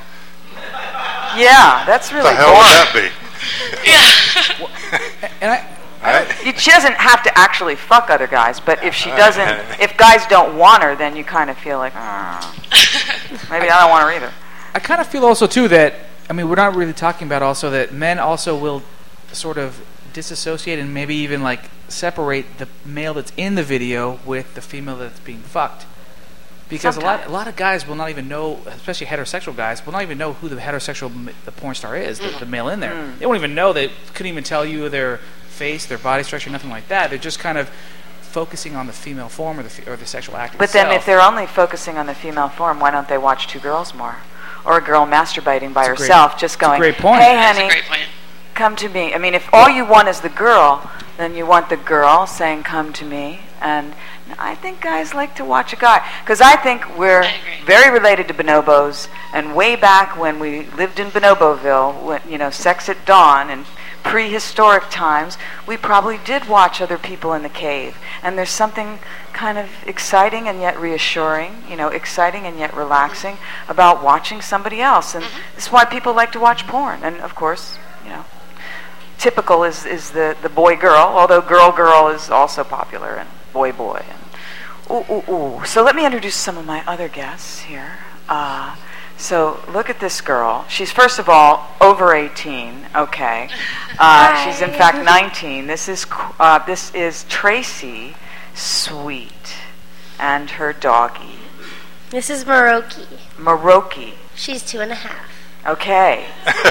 Yeah, that's really What the hell boring. would that be? Yeah. And I, Right? She doesn't have to actually fuck other guys, but if she doesn't, if guys don't want her, then you kind of feel like, oh, maybe I don't want her either. I kind of feel also too that, I mean, we're not really talking about also that men also will sort of disassociate and maybe even like separate the male that's in the video with the female that's being fucked. Because a lot, a lot of guys will not even know, especially heterosexual guys, will not even know who the heterosexual the porn star is, the, the male in there. Mm. They won't even know. They couldn't even tell you their face, their body structure, nothing like that. They're just kind of focusing on the female form or the or the sexual act But itself. then if they're only focusing on the female form, why don't they watch two girls more? Or a girl masturbating by That's a herself, great- just that's a going, great point. hey, That's honey, a great point. come to me. I mean, if all you want is the girl, then you want the girl saying, come to me. And I think guys like to watch a guy. Because I think we're I agree. very related to bonobos. And way back when we lived in Bonoboville, when, you know, Sex at Dawn and prehistoric times, we probably did watch other people in the cave. And there's something kind of exciting and yet reassuring, you know, exciting and yet relaxing about watching somebody else. And Mm-hmm. this is why people like to watch porn. And, of course, you know, typical is, is the, the boy-girl, although girl-girl is also popular, and boy-boy. And ooh, ooh, ooh. So let me introduce some of my other guests here. Uh, so look at this girl. She's, first of all, over eighteen. Okay. Uh, she's, in fact, nineteen. This is, uh, this is Tracy Sweet and her doggy, This is Maroki. Maroki. She's two and a half. Okay.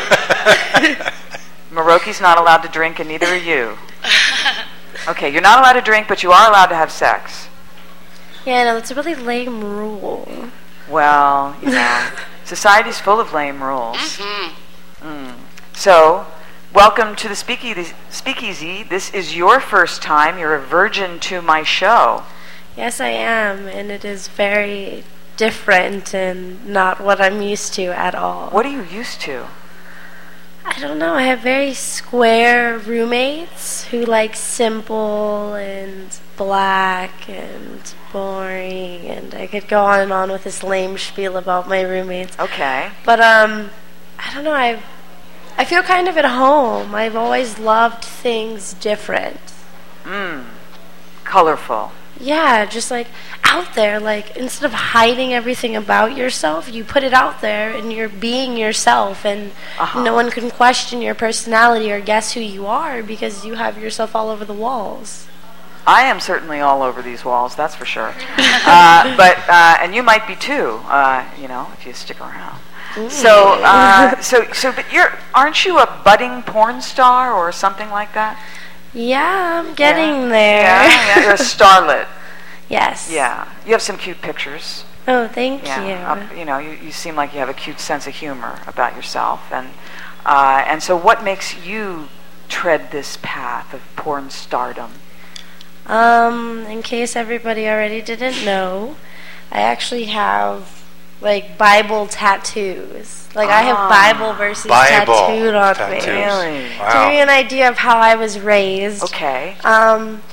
Maroki's not allowed to drink, and neither are you. Okay, you're not allowed to drink, but you are allowed to have sex. Yeah, no, that's a really lame rule. Well, you know, society's full of lame rules. Mm-hmm. Mm. So, welcome to the Speakeasy. Speakeasy. This is your first time. You're a virgin to my show. Yes, I am, and it is very different and not what I'm used to at all. What are you used to? I don't know. I have very square roommates who like simple and black and boring, and I could go on and on with this lame spiel about my roommates. Okay. But um, I don't know. I I feel kind of at home. I've always loved things different. Mm. Colorful. Yeah, just like out there. Like instead of hiding everything about yourself, you put it out there, and you're being yourself, and Uh-huh. no one can question your personality or guess who you are because you have yourself all over the walls. I am certainly all over these walls, that's for sure. uh, but uh, and you might be too. Uh, you know, if you stick around. So, uh, so, so, but you're aren't you a budding porn star or something like that? Yeah, I'm getting Yeah. there. Yeah, yeah, you're a starlet. Yes. Yeah, you have some cute pictures. Oh, thank Yeah, you. up, you know, you, you seem like you have a cute sense of humor about yourself, and uh, and so what makes you tread this path of porn stardom? Um, in case everybody already didn't know, I actually have like Bible tattoos. Like I have Ah. Bible verses Bible tattooed on tattoos. me. Really? To Wow. give you an idea of how I was raised. Okay. Um,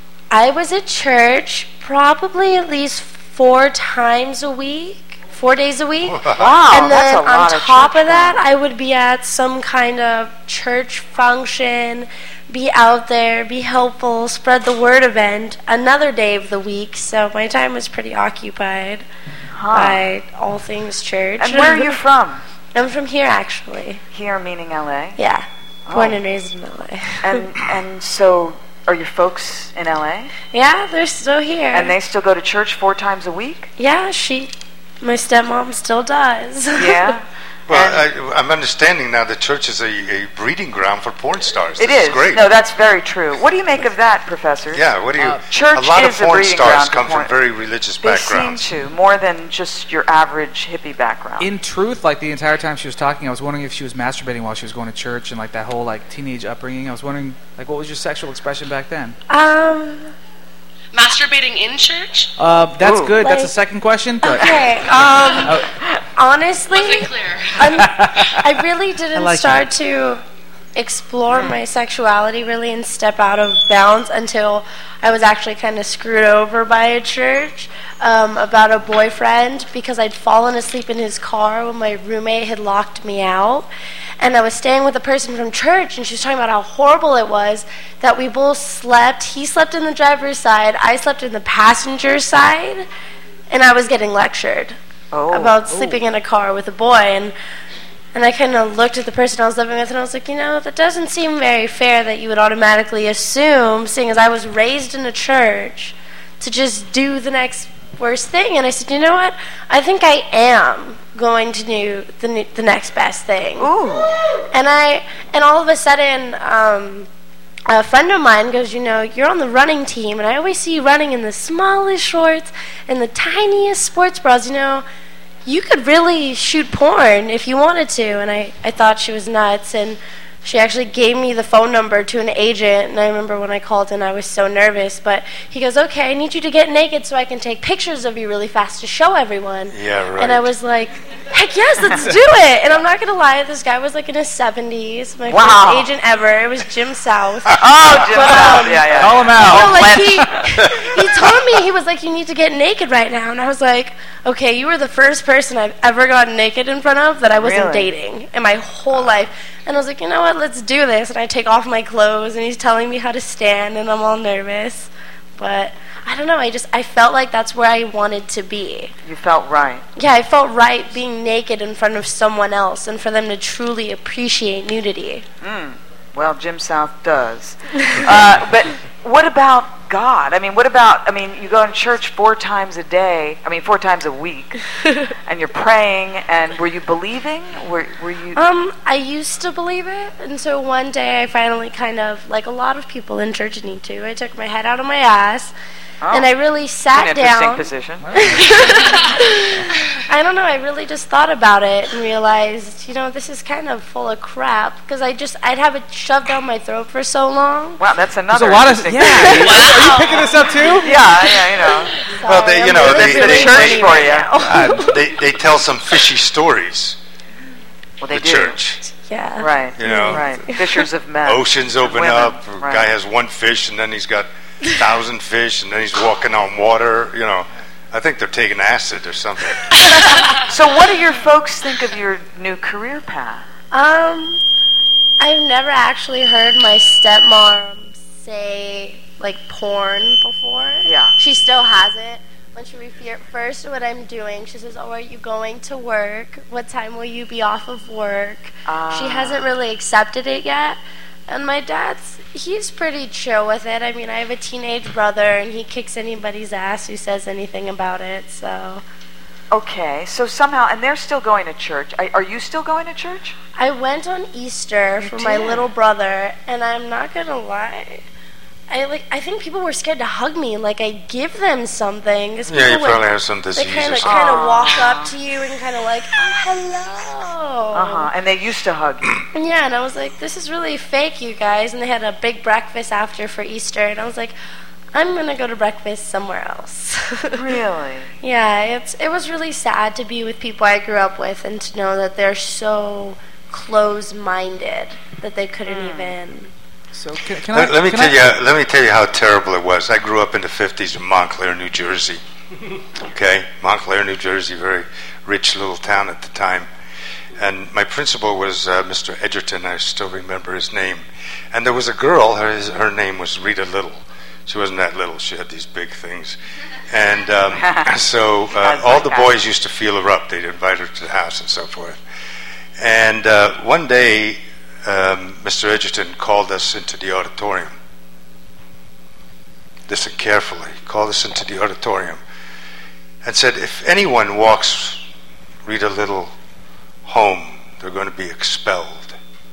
I was at church probably at least four times a week, four days a week. Wow, and that's then a on lot of top church of that, time. I would be at some kind of church function, be out there, be helpful, spread the word event, another day of the week. So my time was pretty occupied Huh. by all things church. And where are you from? I'm from here, actually. Here, meaning L A? Yeah, born Oh. and raised in L A. And and so, are your folks in L A? Yeah, they're still here. And they still go to church four times a week? Yeah, she, my stepmom still does. Yeah. Well, I, I'm understanding now that church is a, a breeding ground for porn stars. It This is. great. No, that's very true. What do you make of that, Professor? Yeah, what do you... Uh, church a lot is of a porn breeding stars ground for come porn. from very religious They backgrounds. seem to, more than just your average hippie background. In truth, like the entire time she was talking, I was wondering if she was masturbating while she was going to church and like that whole like teenage upbringing. I was wondering like what was your sexual expression back then? Um, Masturbating in church? Uh, that's Ooh. good. That's a Like- second question. But okay, um, honestly, Wasn't clear. I'm, I really didn't like start to explore my sexuality really and step out of bounds until I was actually kind of screwed over by a church um, about a boyfriend because I'd fallen asleep in his car when my roommate had locked me out. And I was staying with a person from church, and she was talking about how horrible it was that we both slept. He slept in the driver's side, I slept in the passenger side, and I was getting lectured oh. about sleeping in a car with a boy. And and I kind of looked at the person I was living with, and I was like, you know, that doesn't seem very fair that you would automatically assume, seeing as I was raised in a church, to just do the next worst thing. And I said, you know what? I think I am going to do the ne- the next best thing. Ooh. And I and all of a sudden, um, a friend of mine goes, you know, you're on the running team, and I always see you running in the smallest shorts and the tiniest sports bras. You know, you could really shoot porn if you wanted to. And I, I thought she was nuts, and she actually gave me the phone number to an agent, and I remember when I called in, I was so nervous. But he goes, okay, I need you to get naked so I can take pictures of you really fast to show everyone. Yeah, right. And I was like, heck yes, let's do it. And I'm not going to lie, this guy was like in his seventies. My Wow. first agent ever. It was Jim South. Oh, Jim But, South. um, Yeah, yeah. call him out. No, like he, he told me, he was like, you need to get naked right now. And I was like, okay, you were the first person I've ever gotten naked in front of that I wasn't Really? dating in my whole life. And I was like, you know what, let's do this. And I take off my clothes, and he's telling me how to stand, and I'm all nervous. But I don't know, I just, I felt like that's where I wanted to be. You felt right. Yeah, I felt right being naked in front of someone else and for them to truly appreciate nudity. Mm. Well, Jim South does. uh, but what about God? I mean, what about, I mean, you go to church four times a day, I mean, four times a week, and you're praying, and were you believing? Were, were you... Um, I used to believe it, and so one day I finally kind of, like a lot of people in church need to, I took my head out of my ass, Oh, and I really sat an interesting down. position. I don't know, I really just thought about it and realized, you know, this is kind of full of crap, because I just, I'd have it shoved down my throat for so long. Wow, that's There's another a lot of interesting yeah. thing. Are you picking this up too? Yeah, yeah, you know. Well, they- Sorry, you I'm know, really they- feeling they- funny they- for right you. now. Uh, they, they tell some fishy stories, Well, they the do. church. Yeah. Right, You know. right. Fishers of men. Oceans open Women, up, a right. guy has one fish, and then he's got a thousand fish, and then he's walking on water, you know. I think they're taking acid or something. So what do your folks think of your new career path? Um, I've never actually heard my stepmom say, like, porn before. Yeah. She still hasn't. When she refers to what I'm doing, she says, oh, are you going to work? What time will you be off of work? Ah. She hasn't really accepted it yet. And my dad's, he's pretty chill with it. I mean, I have a teenage brother, and he kicks anybody's ass who says anything about it, so... Okay, so somehow, and they're still going to church. Are, are you still going to church? I went on Easter You for my did? little brother, and I'm not gonna lie, I like. I think people were scared to hug me, like I give them something. 'Cause Yeah, you people would- probably have some They disease kind or of something. kind of Aw. walk up to you and kind of like, oh, hello. Uh-huh, and they used to hug you. And yeah, and I was like, this is really fake, you guys. And they had a big breakfast after for Easter, and I was like, I'm going to go to breakfast somewhere else. Really? Yeah, it's it was really sad to be with people I grew up with and to know that they're so close-minded that they couldn't mm. even. So can, can let, I, let me can tell I? you. Let me tell you how terrible it was. I grew up in the fifties in Montclair, New Jersey. Okay, Montclair, New Jersey, very rich little town at the time. And my principal was uh, Mister Edgerton. I still remember his name. And there was a girl. Her her name was Rita Little. She wasn't that little. She had these big things. And um, so uh, all the boys used to feel her up. They'd invite her to the house and so forth. And uh, one day, um, Mister Edgerton called us into the auditorium. Listen carefully. He called us into the auditorium and said, if anyone walks Rita Little home, they're going to be expelled.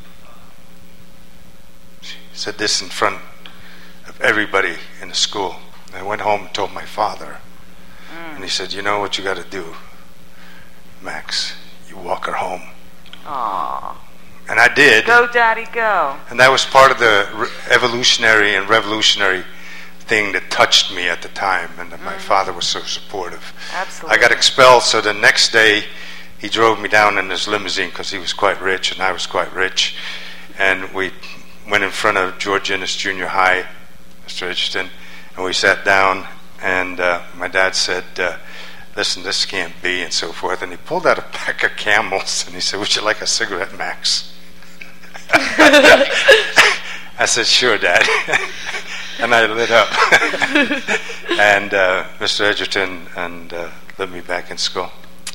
He said this in front of everybody in the school. I went home and told my father. Mm. And he said, you know what you got to do, Max? You walk her home. Aww. And I did. Go, Daddy, go. And that was part of the re- evolutionary and revolutionary thing that touched me at the time. And mm. my father was so supportive. Absolutely. I got expelled, so the next day he drove me down in his limousine because he was quite rich and I was quite rich. And we went in front of George Innes Junior High, Mister Edgerton, and we sat down, and uh, my dad said, uh, listen, this can't be, and so forth. And he pulled out a pack of Camels, and he said, would you like a cigarette, Max? I said, sure, Dad. And I lit up. And uh, Mister Edgerton and uh, let me back in school.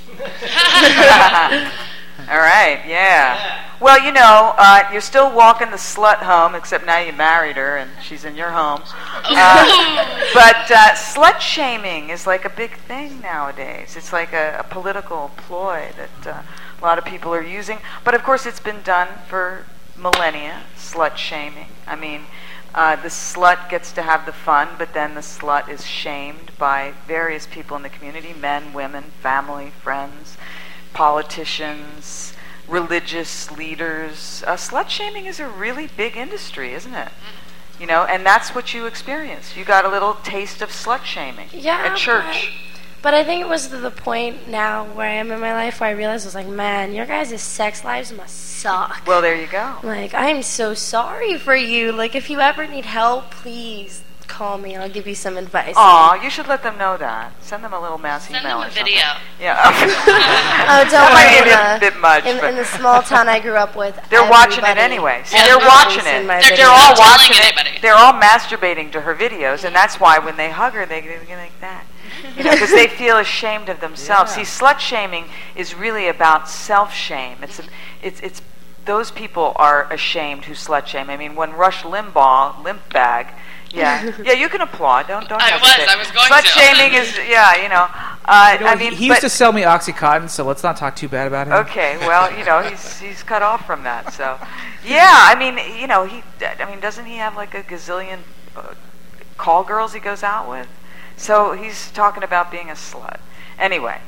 All right, yeah. Well, you know, uh, you're still walking the slut home, except now you married her and she's in your home. Uh, but uh, slut shaming is like a big thing nowadays. It's like a, a political ploy that uh, a lot of people are using. But of course, it's been done for millennia, slut shaming. I mean, uh, the slut gets to have the fun, but then the slut is shamed by various people in the community, men, women, family, friends, politicians, religious leaders. Uh, slut shaming is a really big industry, isn't it? You know, and that's what you experienced. You got a little taste of slut shaming yeah, at church. But, but I think it was to the point now where I am in my life where I realized I was like, man, your guys' sex lives must suck. Well, there you go. Like, I'm so sorry for you. Like, if you ever need help, please call me. I'll give you some advice. Aw, you should let them know that. Send them a little mass Send email them a or video. something. Yeah. Oh, don't that might worry. be a bit much. In, but in the small town I grew up with, they're watching it anyway. See, Yeah, they're watching seen it. my They're, videos. they're all Not telling watching anybody. it. They're all masturbating to her videos, and that's why when they hug her, they they go like that. You know, because they feel ashamed of themselves. Yeah. See, slut shaming is really about self-shame. It's a, it's it's those people are ashamed who slut shame. I mean, when Rush Limbaugh, limp bag. Yeah, yeah, you can applaud. Don't don't. I hesitate. was, I was going Slut to. shaming is, yeah, you know. Uh, You know, I mean, he, he but, used to sell me OxyContin, so let's not talk too bad about him. okay, well, you know, he's he's cut off from that. So, yeah, I mean, you know, he. I mean, doesn't he have like a gazillion uh, call girls he goes out with? So he's talking about being a slut. Anyway,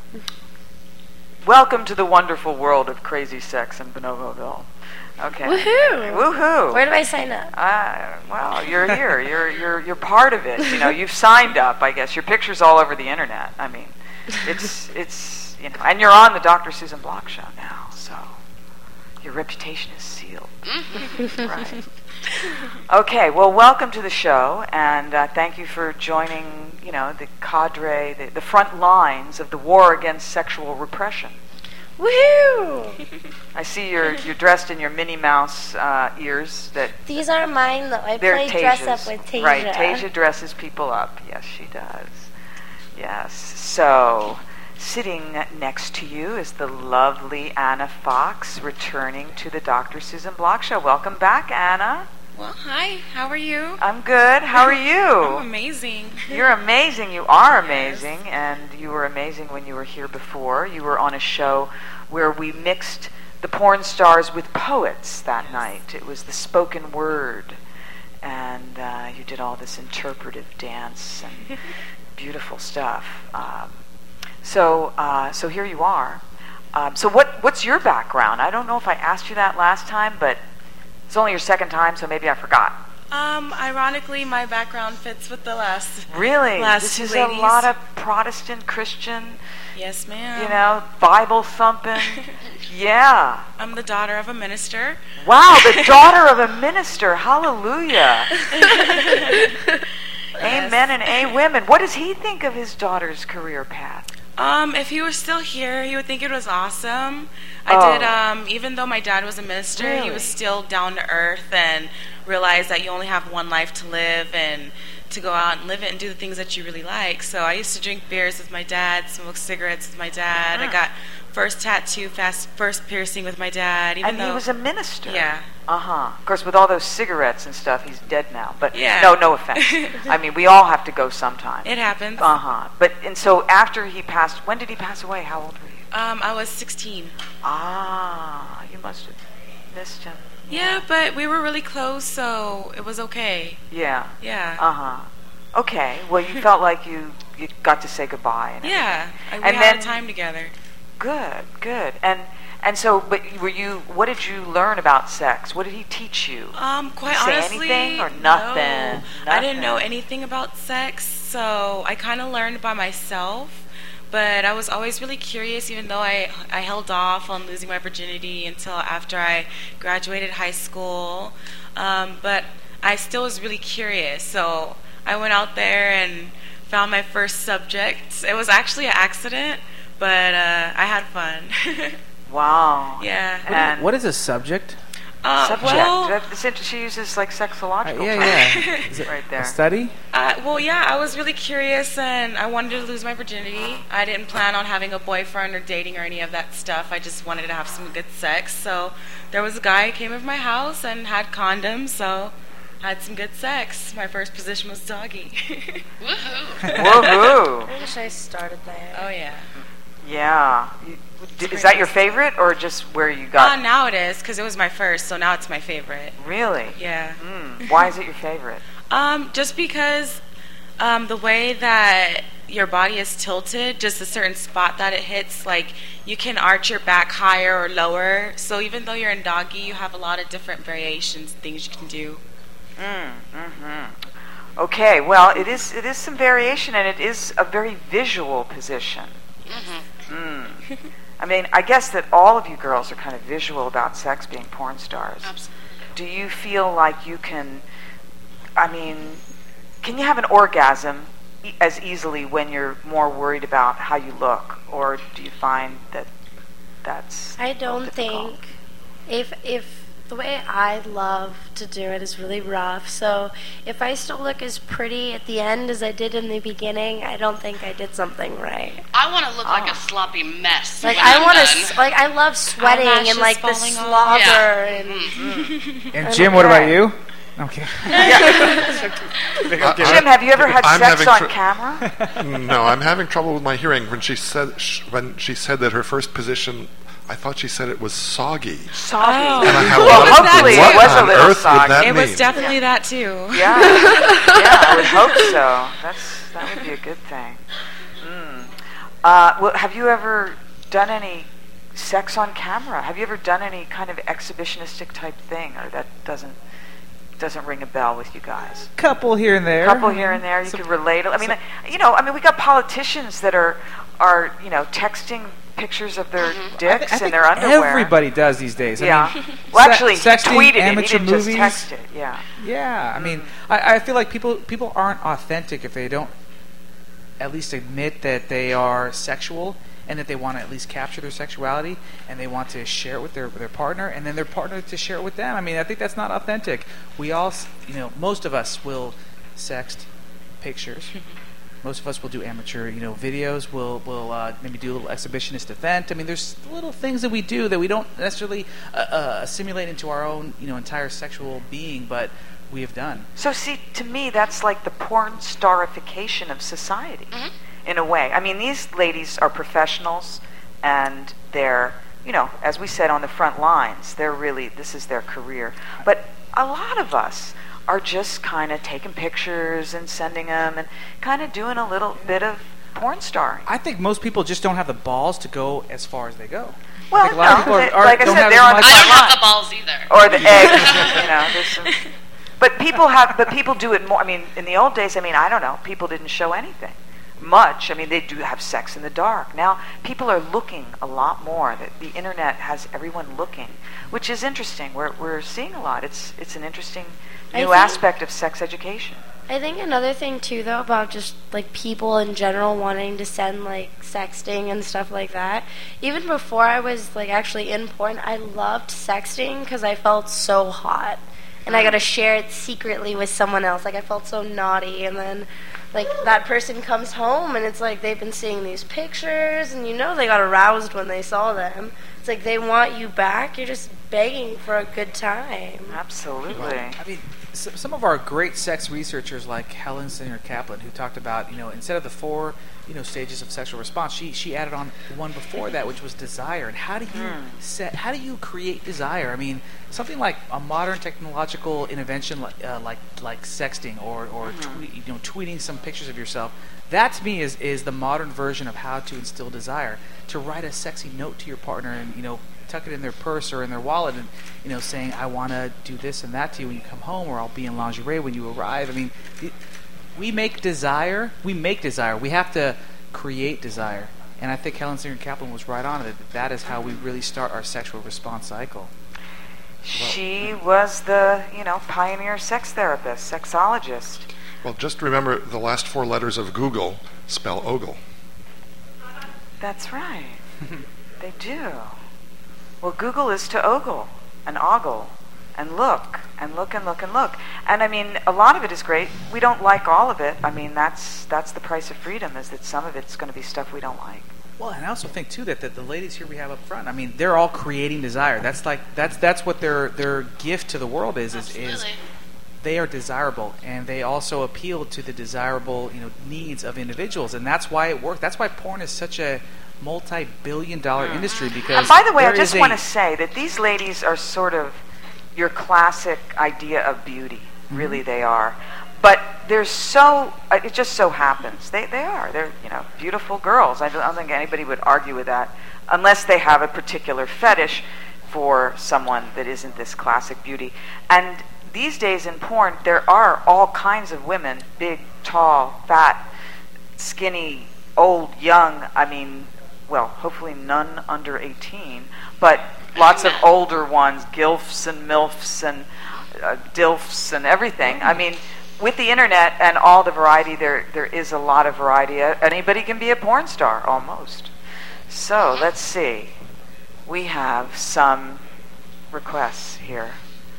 welcome to the wonderful world of crazy sex in Bonoboville. Okay. Woohoo! Woohoo! Where do I sign up? Uh, well, you're here. You're you're you're part of it. You know, you've signed up. I guess your picture's all over the internet. I mean, it's it's you know, and you're on the Doctor Susan Block show now, so your reputation is sealed. Right. Okay. Well, welcome to the show, and uh, thank you for joining. You know, the cadre, the, the front lines of the war against sexual repression. Woohoo! I see you're you're dressed in your Minnie Mouse uh, ears. That These aren't mine, though. I they're play dress Tasia's. up with Tasia. Right, Tasia dresses people up. Yes, she does. Yes. So, sitting next to you is the lovely Anna Fox, returning to the Doctor Susan Block show. Welcome back, Anna. Well, hi. How are you? I'm good. How are you? I'm amazing. You're amazing. You are amazing, and you were amazing when you were here before. You were on a show where we mixed the porn stars with poets that Yes. night. It was the spoken word, and uh, you did all this interpretive dance and beautiful stuff. Um, so, uh, so here you are. Um, so, what what's your background? I don't know if I asked you that last time, but it's only your second time, so maybe I forgot. Um, ironically, my background fits with the last. Really? Last this two is ladies. a lot of Protestant Christian, Yes, ma'am. you know, Bible thumping. Yeah. I'm the daughter of a minister. Wow, the daughter of a minister. Hallelujah. Amen and a women. What does he think of his daughter's career path? Um, if he was still here, he would think it was awesome. I Oh. did, um, even though my dad was a minister, he Really? was still down to earth and realized that you only have one life to live and to go out and live it and do the things that you really like. So I used to drink beers with my dad, smoke cigarettes with my dad. Uh-huh. I got first tattoo, fast, first piercing with my dad. Even And though he was a minister. Yeah. Uh-huh. Of course, with all those cigarettes and stuff, he's dead now. But Yeah. no, no offense. I mean, we all have to go sometime. It happens. Uh-huh. But, and so after he passed, when did he pass away? How old were you? Um, I was sixteen. Ah, you must have missed him. Yeah, but we were really close, so it was okay. Yeah. Yeah. Uh-huh. Okay. Well, you felt like you, you got to say goodbye. And Yeah. We And had then- time together. Good, good. And and so, but were you? What did you learn about sex? What did he teach you? Um, quite Say honestly, anything or nothing? no. I didn't know Nothing. anything about sex, so I kind of learned by myself. But I was always really curious, even though I I held off on losing my virginity until after I graduated high school. Um, but I still was really curious, so I went out there and found my first subject. It was actually an accident, but uh, I had fun. Wow. Yeah. And What is a subject? Uh, subject? well, That- it's inter- she uses like sexological Uh, yeah, terms. yeah. Is it Right a there. study? Uh, well, yeah, I was really curious and I wanted to lose my virginity. I didn't plan on having a boyfriend or dating or any of that stuff. I just wanted to have some good sex. So there was a guy who came over my house and had condoms, so I had some good sex. My first position was doggy. Woohoo. Woohoo! I wish I started there. Oh, yeah. Yeah. You, d- is that your favorite or just where you Uh, got? now it is, because it was my first, so now it's my favorite. Really? Yeah. Mm. Why is it your favorite? Um, just because um, the way that your body is tilted, just a certain spot that it hits, like you can arch your back higher or lower. So even though you're in doggy, you have a lot of different variations, things you can do. Mm, mm-hmm. Okay, well, it is it is some variation, and it is a very visual position. Mm. I mean, I guess that all of you girls are kind of visual about sex, being porn stars. Absolutely. Do you feel like you can, I mean, can you have an orgasm e- as easily when you're more worried about how you look, or do you find that that's I a little don't difficult? think if if the way I love to do it is really rough. So if I still look as pretty at the end as I did in the beginning, I don't think I did something right. I want to look like Oh. a sloppy mess. Like when I I'm want done. to, like I love sweating Eyelashes and like the falling off. slobber Yeah. and. And And Jim, what about okay. you? Okay. I- Jim, have you ever had I'm sex having on tr- camera? No, I'm having trouble with my hearing. When she said sh- when she said that her first position, I thought she said it was soggy. Soggy. Oh. And I have Well, a lot of- hopefully what it was a on little earth would soggy. that It mean? was definitely that too. Yeah, yeah, I would hope so. That's that would be a good thing. Mm. Uh, well, have you ever done any sex on camera? Have you ever done any kind of exhibitionistic type thing, or that doesn't doesn't ring a bell with you guys? Couple here and there. A couple here and there, you So- could relate. I mean, so- you know, I mean, we got politicians that are are you know texting pictures of their I, thi- dicks I in think their underwear. everybody does these days. I Yeah. mean, Well, se- actually, he sexting, tweeted it. He amateur didn't movies. just text it. Yeah. Yeah, I mean, I, I feel like people people aren't authentic if they don't at least admit that they are sexual and that they want to at least capture their sexuality and they want to share it with their with their partner and then their partner to share it with them. I mean, I think that's not authentic. We all, s- you know, most of us will sext pictures. Most of us will do amateur, you know, videos. We'll we'll uh, maybe do a little exhibitionist event. I mean, there's little things that we do that we don't necessarily uh, uh, assimilate into our own, you know, entire sexual being, but we have done. So, see, to me, that's like the porn starification of society, Mhm. in a way. I mean, these ladies are professionals, and they're, you know, as we said, on the front lines. They're really, this is their career. But a lot of us are just kind of taking pictures and sending them and kind of doing a little bit of porn starring. I think most people just don't have the balls to go as far as they go. I Well, think a lot of no, people are, they- are, like I don't said, have they're as on much- I don't Online. have the balls either. Or the eggs, you know. There's some, But people have, but people do it more. I mean, in the old days, I mean, I don't know, people didn't show anything much. I mean, they do have sex in the dark. Now, people are looking a lot more. The, the internet has everyone looking, which is interesting. We're we're seeing a lot. It's it's an interesting I new think- aspect of sex education. I think another thing too, though, about just like people in general wanting to send like sexting and stuff like that. Even before I was like actually in porn, I loved sexting because I felt so hot, and I got to share it secretly with someone else. Like I felt so naughty, and then like that person comes home and it's like they've been seeing these pictures, and you know they got aroused when they saw them. It's like they want you back. You're just begging for a good time. Absolutely. I mean, s- some of our great sex researchers, like Helen Singer Kaplan, who talked about, you know, instead of the four, you know, stages of sexual response, she she added on the one before that, which was desire. And how do you Mm. set? How do you create desire? I mean, something like a modern technological intervention, like uh, like like sexting or or tweet, you know, tweeting some pictures of yourself. That to me is is the modern version of how to instill desire. To write a sexy note to your partner and, you know, tuck it in their purse or in their wallet and, you know, saying, I want to do this and that to you when you come home, or I'll be in lingerie when you arrive. I mean, it, we make desire. We make desire. We have to create desire. And I think Helen Singer Kaplan was right on it. That is how we really start our sexual response cycle. She was the, you know, pioneer sex therapist, sexologist. Well, just remember the last four letters of Google spell ogle. That's right. They do. Well, Google is to ogle and ogle and look and look and look and look. And I mean, a lot of it is great. We don't like all of it. I mean, that's that's the price of freedom, is that some of it's going to be stuff we don't like. Well, and I also think too that, that the ladies here we have up front, I mean, they're all creating desire. That's like that's that's what their their gift to the world is is, is Absolutely. they are desirable, and they also appeal to the desirable, you know, needs of individuals, and that's why it works. That's why porn is such a multi-billion dollar industry, because And by the way, I there just is a- want to say that these ladies are sort of your classic idea of beauty. Really, they are. But they're so, uh, it just so happens. They they are. They're, you know, beautiful girls. I don't, I don't think anybody would argue with that, unless they have a particular fetish for someone that isn't this classic beauty. And these days in porn, there are all kinds of women, big, tall, fat, skinny, old, young. I mean, well, hopefully none under eighteen, but lots of older ones, gilfs and milfs and uh, dilfs and everything. I mean, with the internet and all the variety, there there is a lot of variety. Uh, Anybody can be a porn star, almost. So, let's see. We have some requests here.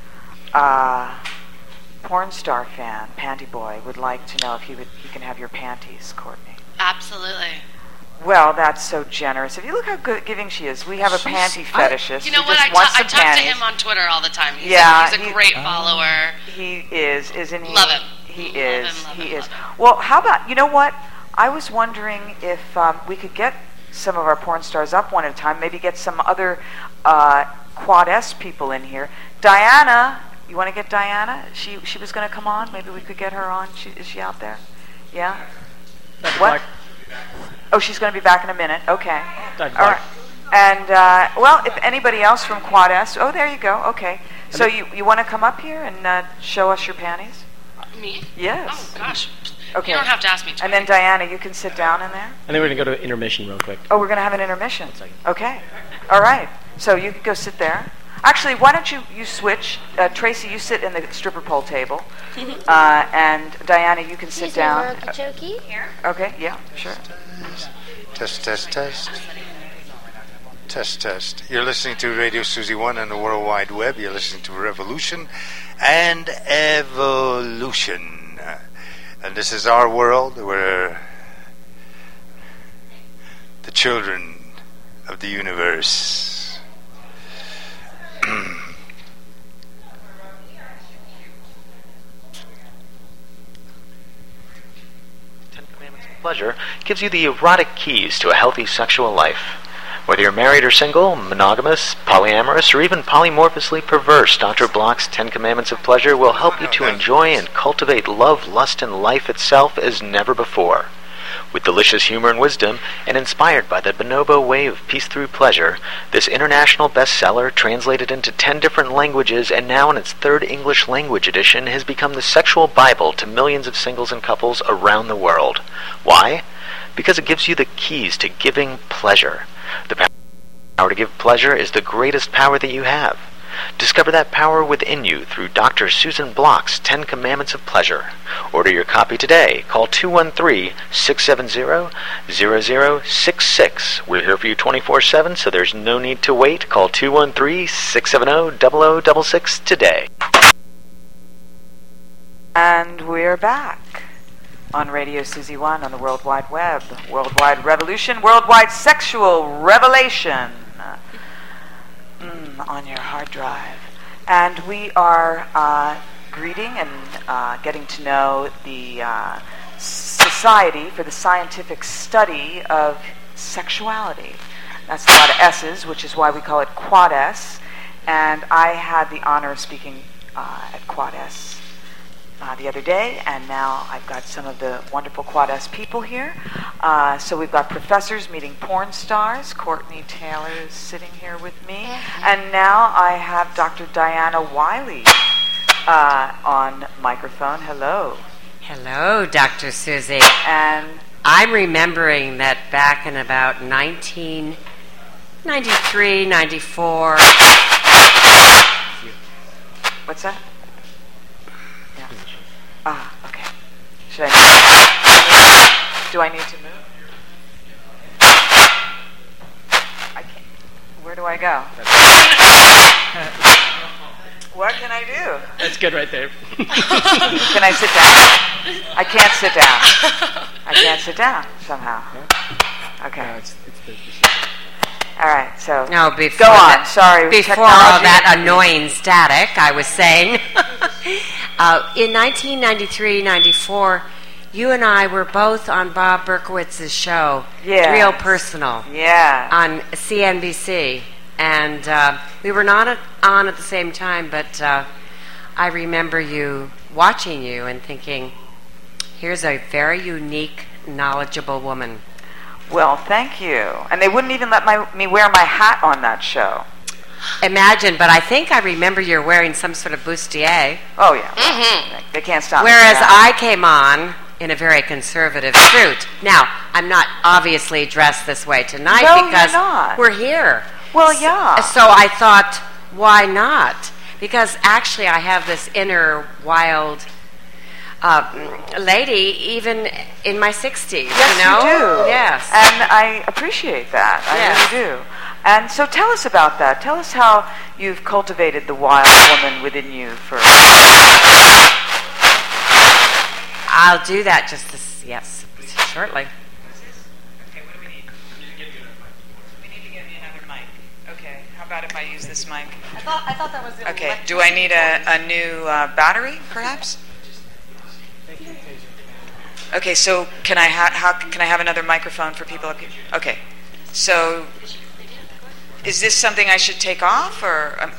Uh, porn star fan, Panty Boy, would like to know if he would he can have your panties, Courtney. Absolutely. Well, that's so generous. If you look how good giving she is, we have a panty fetishist. You know who what? just I, wants ta- I some talk to panties. him on Twitter all the time. He's Yeah, a, he's a he- great follower. He is, isn't he? Love him. He Love is. him, love he him, is. love him. Well, how about, you know what? I was wondering if um, we could get some of our porn stars up one at a time, maybe get some other uh, Quad S people in here. Diana, you want to get Diana? She she was going to come on. Maybe we could get her on. She, is she out there? Yeah? What? Oh, she's going to be back in a minute. Okay. All right. And, uh, well, if anybody else from Quad S, oh, there you go. Okay. So you, you want to come up here and uh, show us your panties? Me? Yes. Oh, gosh. Okay. You don't have to ask me twice. And then Diana, you can sit down in there. And then we're going to go to intermission real quick. Oh, we're going to have an intermission. One second. Okay. All right. So you can go sit there. Actually, why don't you, you switch? Uh, Tracy, you sit in the stripper pole table. uh, and Diana, you can sit down. Here. Okay, yeah, sure. Test, test, test. Test, test. You're listening to Radio Susie One on the World Wide Web. You're listening to Revolution and Evolution. And this is our world where the children of the universe. Ten Commandments of Pleasure gives you the erotic keys to a healthy sexual life. Whether you're married or single, monogamous, polyamorous, or even polymorphously perverse, Doctor Block's Ten Commandments of Pleasure will help you to enjoy and cultivate love, lust, and life itself as never before. With delicious humor and wisdom, and inspired by the bonobo way of peace through pleasure, this international bestseller, translated into ten different languages and now in its third English language edition, has become the sexual Bible to millions of singles and couples around the world. Why? Because it gives you the keys to giving pleasure. The power to give pleasure is the greatest power that you have. Discover that power within you through Doctor Susan Block's Ten Commandments of Pleasure. Order your copy today. Call two one three, six seven zero, zero zero six six. We're here for you twenty-four seven, so there's no need to wait. Call two one three, six seven zero, zero zero six six today. And we're back on Radio Susie One on the World Wide Web. Worldwide Revolution, Worldwide Sexual Revelation. Mm, on your hard drive. And we are uh, greeting and uh, getting to know the uh, Society for the Scientific Study of Sexuality. That's a lot of S's, which is why we call it Quad S. And I had the honor of speaking uh, at Quad S Uh, the other day, and now I've got some of the wonderful Quad S people here. Uh, so we've got professors meeting porn stars. Courtney Taylor is sitting here with me. Mm-hmm. And now I have Doctor Diana Wiley uh, on microphone. Hello. Hello, Doctor Susie. And I'm remembering that back in about nineteen ninety-three, ninety-four. What's that? Ah, okay. Should I move? Do I need to move? I can't. Where do I go? What can I do? That's good right there. Can I sit down? I can't sit down. I can't sit down somehow. Okay. No, it's, it's the, all right, so no, before go on. That, Sorry, before all that annoying static, I was saying, uh, in nineteen ninety-three ninety-four, you and I were both on Bob Berkowitz's show, yes. Real Personal, yeah, on C N B C, and uh, we were not at, on at the same time, but uh, I remember you watching you and thinking, here's a very unique, knowledgeable woman. Well, thank you. And they wouldn't even let my, me wear my hat on that show. Imagine, but I think I remember you're wearing some sort of bustier. Oh, yeah. Mm-hmm. They, they can't stop Whereas me. I came on in a very conservative suit. Now, I'm not obviously dressed this way tonight no, because you're not. We're here. Well, yeah. So, so I thought, why not? Because actually I have this inner wild Uh, lady, even in my sixties, yes, you know? you do. Yes. And I appreciate that. I yes. really do. And so tell us about that. Tell us how you've cultivated the wild woman within you for... I'll do that just as, yes, shortly. Okay, what do we need? We need to get me another mic. Okay, how about if I use this mic? I thought, I thought that was the Okay, do I need a, a new uh, battery, perhaps? Okay, so can I ha- how can I have another microphone for people up here? Okay, so is this something I should take off or? Um,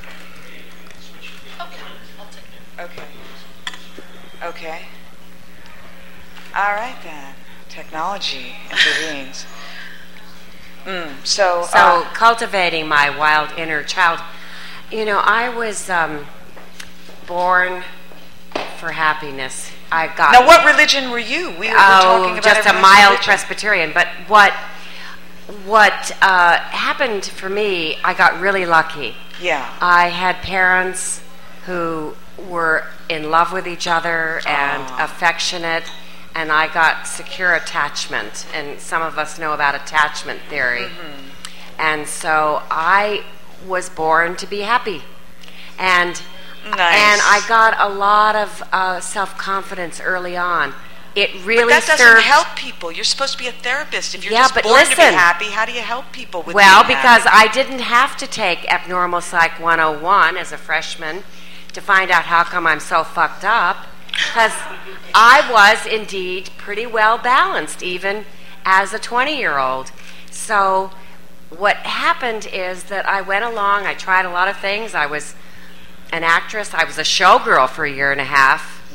okay. Okay. All right then. Technology intervenes. Mm, so. So uh, cultivating my wild inner child. You know, I was um, born for happiness. I got now, what religion were you? We were oh, talking about just a everyone's mild religion. Presbyterian. But what what uh, happened for me? I got really lucky. Yeah. I had parents who were in love with each other and Aww. affectionate, and I got secure attachment. And some of us know about attachment theory. Mm-hmm. And so I was born to be happy, and. Nice. And I got a lot of uh, self-confidence early on. It really But that doesn't served... help people. You're supposed to be a therapist. If you're Yeah, just but born listen. to be happy, how do you help people with Well, being because happy? I didn't have to take Abnormal Psych one oh one as a freshman to find out how come I'm so fucked up. Because I was indeed pretty well balanced, even as a twenty-year-old. So what happened is that I went along, I tried a lot of things. I was an actress. I was a showgirl for a year and a half.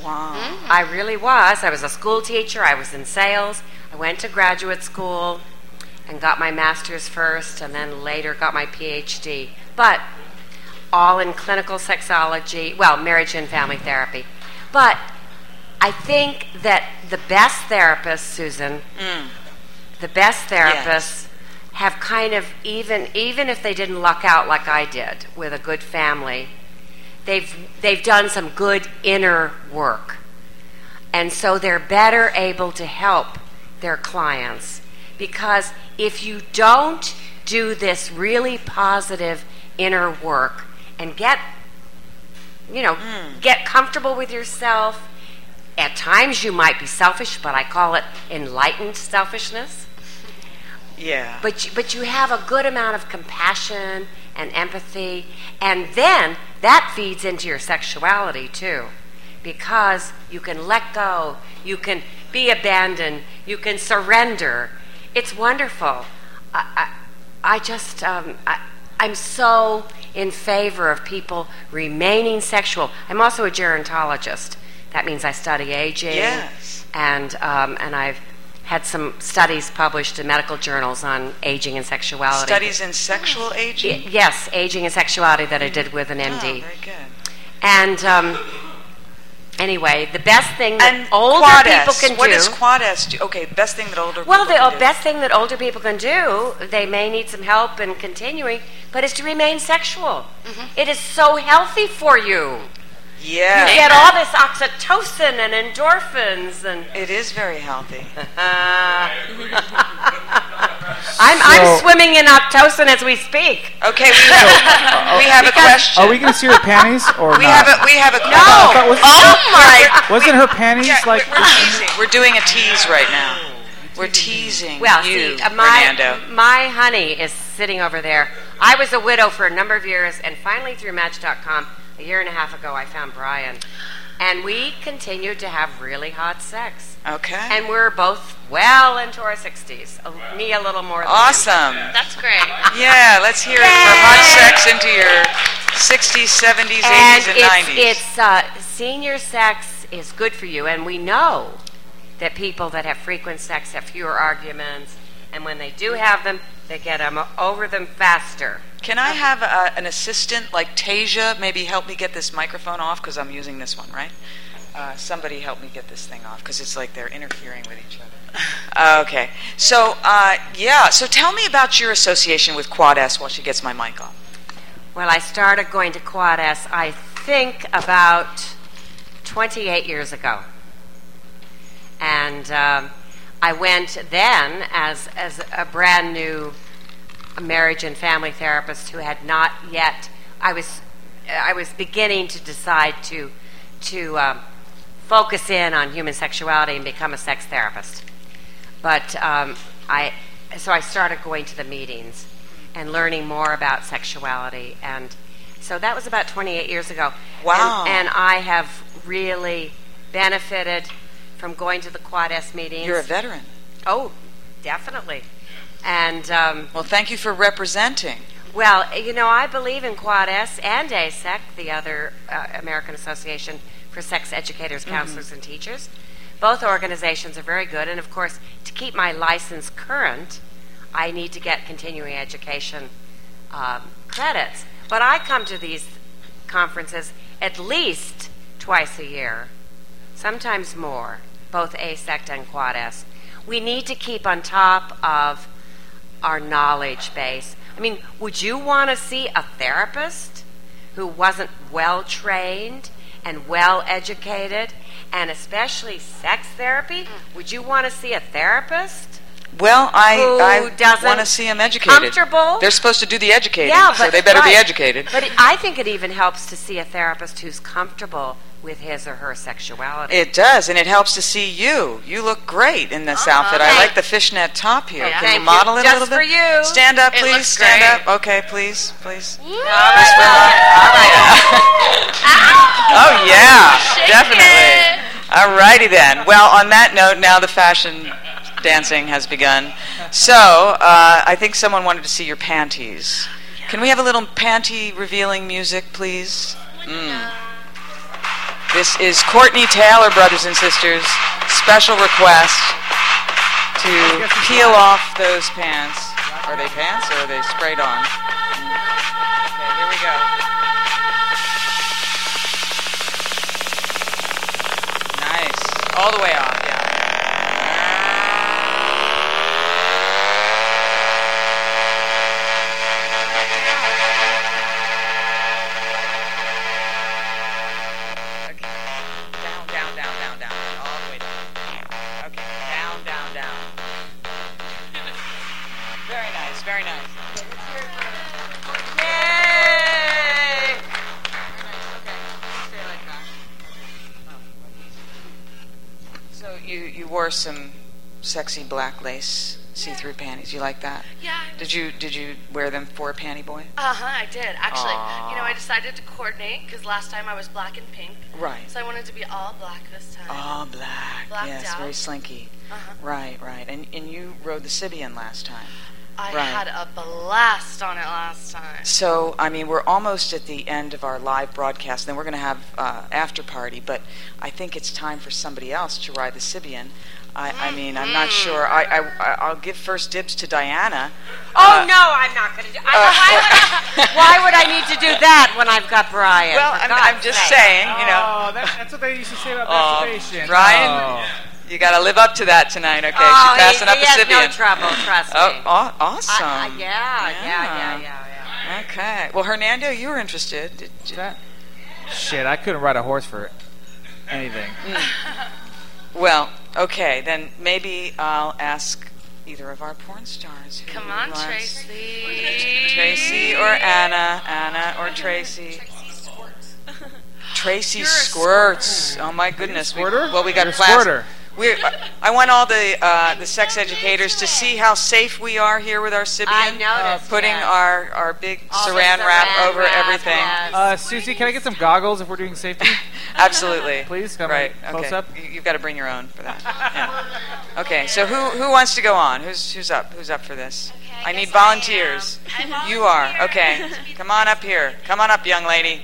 Wow. Mm-hmm. I really was. I was a school teacher. I was in sales. I went to graduate school and got my master's first, and then later got my P H D. But all in clinical sexology, well, marriage and family therapy. But I think that the best therapists, Susan, Mm. the best therapists Yes. have kind of, even even if they didn't luck out like I did with a good family, they've they've done some good inner work. And so they're better able to help their clients. Because if you don't do this really positive inner work and get, you know, Mm. get comfortable with yourself, at times you might be selfish, but I call it enlightened selfishness. Yeah. But you, but you have a good amount of compassion and empathy, and then that feeds into your sexuality too, because you can let go, you can be abandoned, you can surrender. It's wonderful. I, I, I just um, I, I'm so in favor of people remaining sexual. I'm also a gerontologist. That means I study aging, Yes. and um, and I've had some studies published in medical journals on aging and sexuality. Studies in sexual aging? Y- yes, aging and sexuality that I did with an M D. Oh, very good. And um, anyway, the best thing that And older Quad people S. can What do. does Quad S do? Okay, best thing that older Well, people the can uh, do. best thing that older people can do, they may need some help in continuing, but is to remain sexual. It is so healthy for you. Yeah. You get all this oxytocin and endorphins, and It is very healthy. I'm I'm So- swimming in oxytocin as we speak. Okay, we have, we have a question. Are we going to see her panties or we not? have a we have a No. I thought was- Oh my! Wasn't her panties Yeah, like? we're, we're teasing. We're doing a tease right now. We're teasing Well, you, see, uh, my Fernando. my honey is sitting over there. I was a widow for a number of years, and finally through Match dot com a year and a half ago, I found Brian, and we continued to have really hot sex. Okay. And we're both well into our sixties. A- Me a little more than him. Awesome. That's great. Yeah, let's hear it for hot sex into your sixties, seventies, And eighties, and it's, nineties. it's uh, senior sex is good for you, and we know that people that have frequent sex have fewer arguments, and when they do have them, they get them over them faster. Can I have a, an assistant like Tasia maybe help me get this microphone off because I'm using this one, right? Uh, somebody help me get this thing off because it's like they're interfering with each other. Okay. So, uh, yeah. So tell me about your association with Quad S while she gets my mic on. Well, I started going to Quad S, I think, about twenty-eight years ago. And um, I went then as, as a brand new marriage and family therapist who had not yet, I was, I was beginning to decide to, to um, focus in on human sexuality and become a sex therapist. But um, I, so I started going to the meetings and learning more about sexuality, and so that was about twenty-eight years ago. Wow. And, and I have really benefited from going to the Quad S meetings. You're a veteran. Oh, definitely. And um, Well, thank you for representing. well, you know, I believe in Quad S and A S E C, the other uh, American Association for Sex Educators, Counselors, and Teachers. Both organizations are very good, and of course, to keep my license current, I need to get continuing education um, credits. But I come to these conferences at least twice a year, sometimes more, both A S E C and Quad S. We need to keep on top of our knowledge base. I mean, would you want to see a therapist who wasn't well trained and well educated, and especially sex therapy? Would you want to see a therapist? Well, I, Who I doesn't want to see them educated. comfortable? They're supposed to do the educating, Yeah, so but they better be right. educated. But it, I think it even helps to see a therapist who's comfortable with his or her sexuality. It does, and it helps to see you. You look great in this Uh-huh. outfit. I Thank- like the fishnet top here. Yeah. Can Thank you model you. it Just a little for bit? you. Stand up, It please. looks Stand great. up. Okay, please, please. Woo! All right. Oh yeah, Shake definitely. All righty then. Well, on that note, now the fashion dancing has begun. So uh, I think someone wanted to see your panties. Can we have a little panty revealing music, please? Mm. This is Courtney Taylor, brothers and sisters. Special request to peel off those pants. Are they pants or are they sprayed on? Okay, here we go. Nice. All the way off, yeah. Very nice. Yay! So you, you wore some sexy black lace see-through panties. You like that? Yeah. Did you did you wear them for Panty Boy? Uh huh. I did actually. Aww. You know, I decided to coordinate because last time I was black and pink. Right. So I wanted to be all black this time. Oh, black. Blacked yes, out. very slinky. Uh-huh. Right, right. And and you rode the Sibian last time. I right. had a blast on it last time. So, I mean, we're almost at the end of our live broadcast. Then we're going to have uh, after party, but I think it's time for somebody else to ride the Sibian. I, I mean, I'm not sure. I, I, I'll give first dibs to Diana. Oh, Uh, no, I'm not going to do it. Why, would I- why would I need to do that when I've got Brian? Well, for I'm, God's I'm just sake? saying, you know. Oh, that, that's what they used to say about Oh, masturbation. Brian, Oh. you got to live up to that tonight, okay? Oh, She's passing he, up he a has Sibian. no trouble, trust Oh, me. aw- awesome. I, I, yeah, yeah, yeah, yeah, yeah. Okay. Well, Hernando, you were interested. Did you? That, shit, I couldn't ride a horse for anything. Well, okay, then maybe I'll ask either of our porn stars. Who Come on, wants- Tracy. Tracy or Anna. Anna or Tracy. Tracy You're a Squirts. Oh my goodness. We, Squirter? well, we got You're a plas- squirter. We, I want all the uh, the sex educators to see how safe we are here with our Sibian. I noticed, Putting yes. our, our big All the saran wrap saran over wrap, everything. yes. Uh, Susie, can I get some goggles if we're doing safety? Absolutely. Please, come right. close okay. up. You, you've got to bring your own for that. Yeah. Okay. So who who wants to go on? Who's who's up? Who's up for this? Okay, I I need guess I volunteers. am. I You are. volunteer. Okay. Come on up here. Come on up, young lady.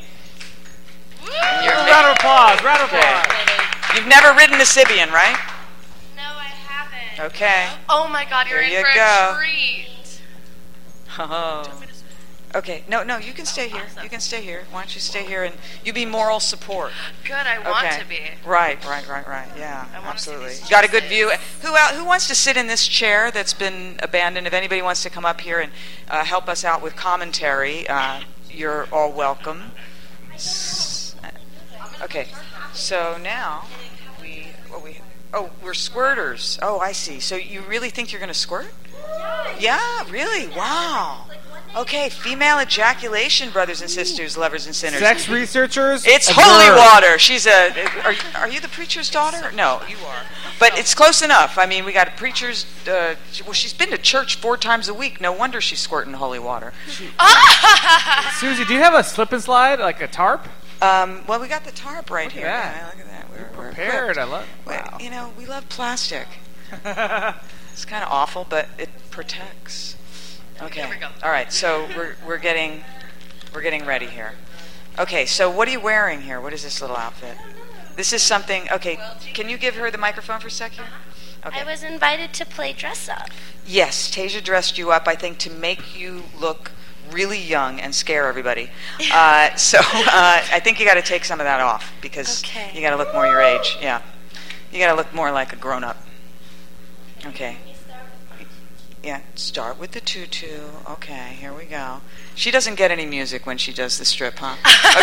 You're Round of applause. Round of applause. You've never ridden a Sibian, right? No, I haven't. Okay. Oh my God, you're There in you for go. a treat. Oh. Okay. No, no. You can stay here. You can stay here. Why don't you stay here and you be moral support? Good, I want Okay. to be. Right, right, right, right. Yeah, I wanna see absolutely. these Got a good cheeses. view. Who out, who wants to sit in this chair that's been abandoned? If anybody wants to come up here and uh, help us out with commentary, uh, you're all welcome. S- Okay, so now we, what we, oh, we're squirters. Oh, I see. So you really think you're going to squirt? Yeah, really? Wow. Okay, female ejaculation, brothers and sisters, lovers and sinners. Sex researchers. It's observe. holy water. She's a. Are, are you the preacher's daughter? No, you are. But it's close enough. I mean, we got a preacher's. Uh, well, she's been to church four times a week. No wonder she's squirting holy water. Susie, do you have a slip and slide, like a tarp? Um, well, we got the tarp right Look at here. that. Yeah, look at that. We're, we're Prepared. equipped. I love. We- Wow. You know, we love plastic. It's kind of awful, but it protects. Okay. There we go. All right. So we're we're getting we're getting ready here. Okay. So what are you wearing here? What is this little outfit? This is something. Okay. Can you give her the microphone for a second? Okay. I was invited to play dress up. Yes, Tasia dressed you up, I think, to make you look really young and scare everybody. Uh, so uh, I think you got to take some of that off because Okay. you got to look more your age. Yeah, you got to look more like a grown-up. Okay. Yeah, start with the tutu. Okay, here we go. She doesn't get any music when she does the strip, huh?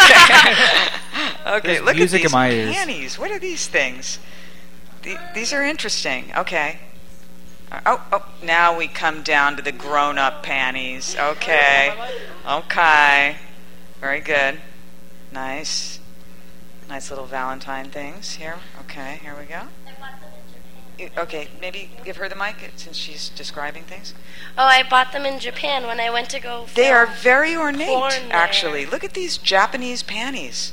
Okay. Okay. There's Look music at in these my ears. panties. What are these things? The- these are interesting. Okay. Oh, oh, now we come down to the grown-up panties. Okay. Okay. Very good. Nice. Nice little Valentine things here. Okay, here we go. You- Okay, maybe give her the mic since she's describing things. Oh, I bought them in Japan when I went to go. They film are very ornate, porn there. actually. Look at these Japanese panties.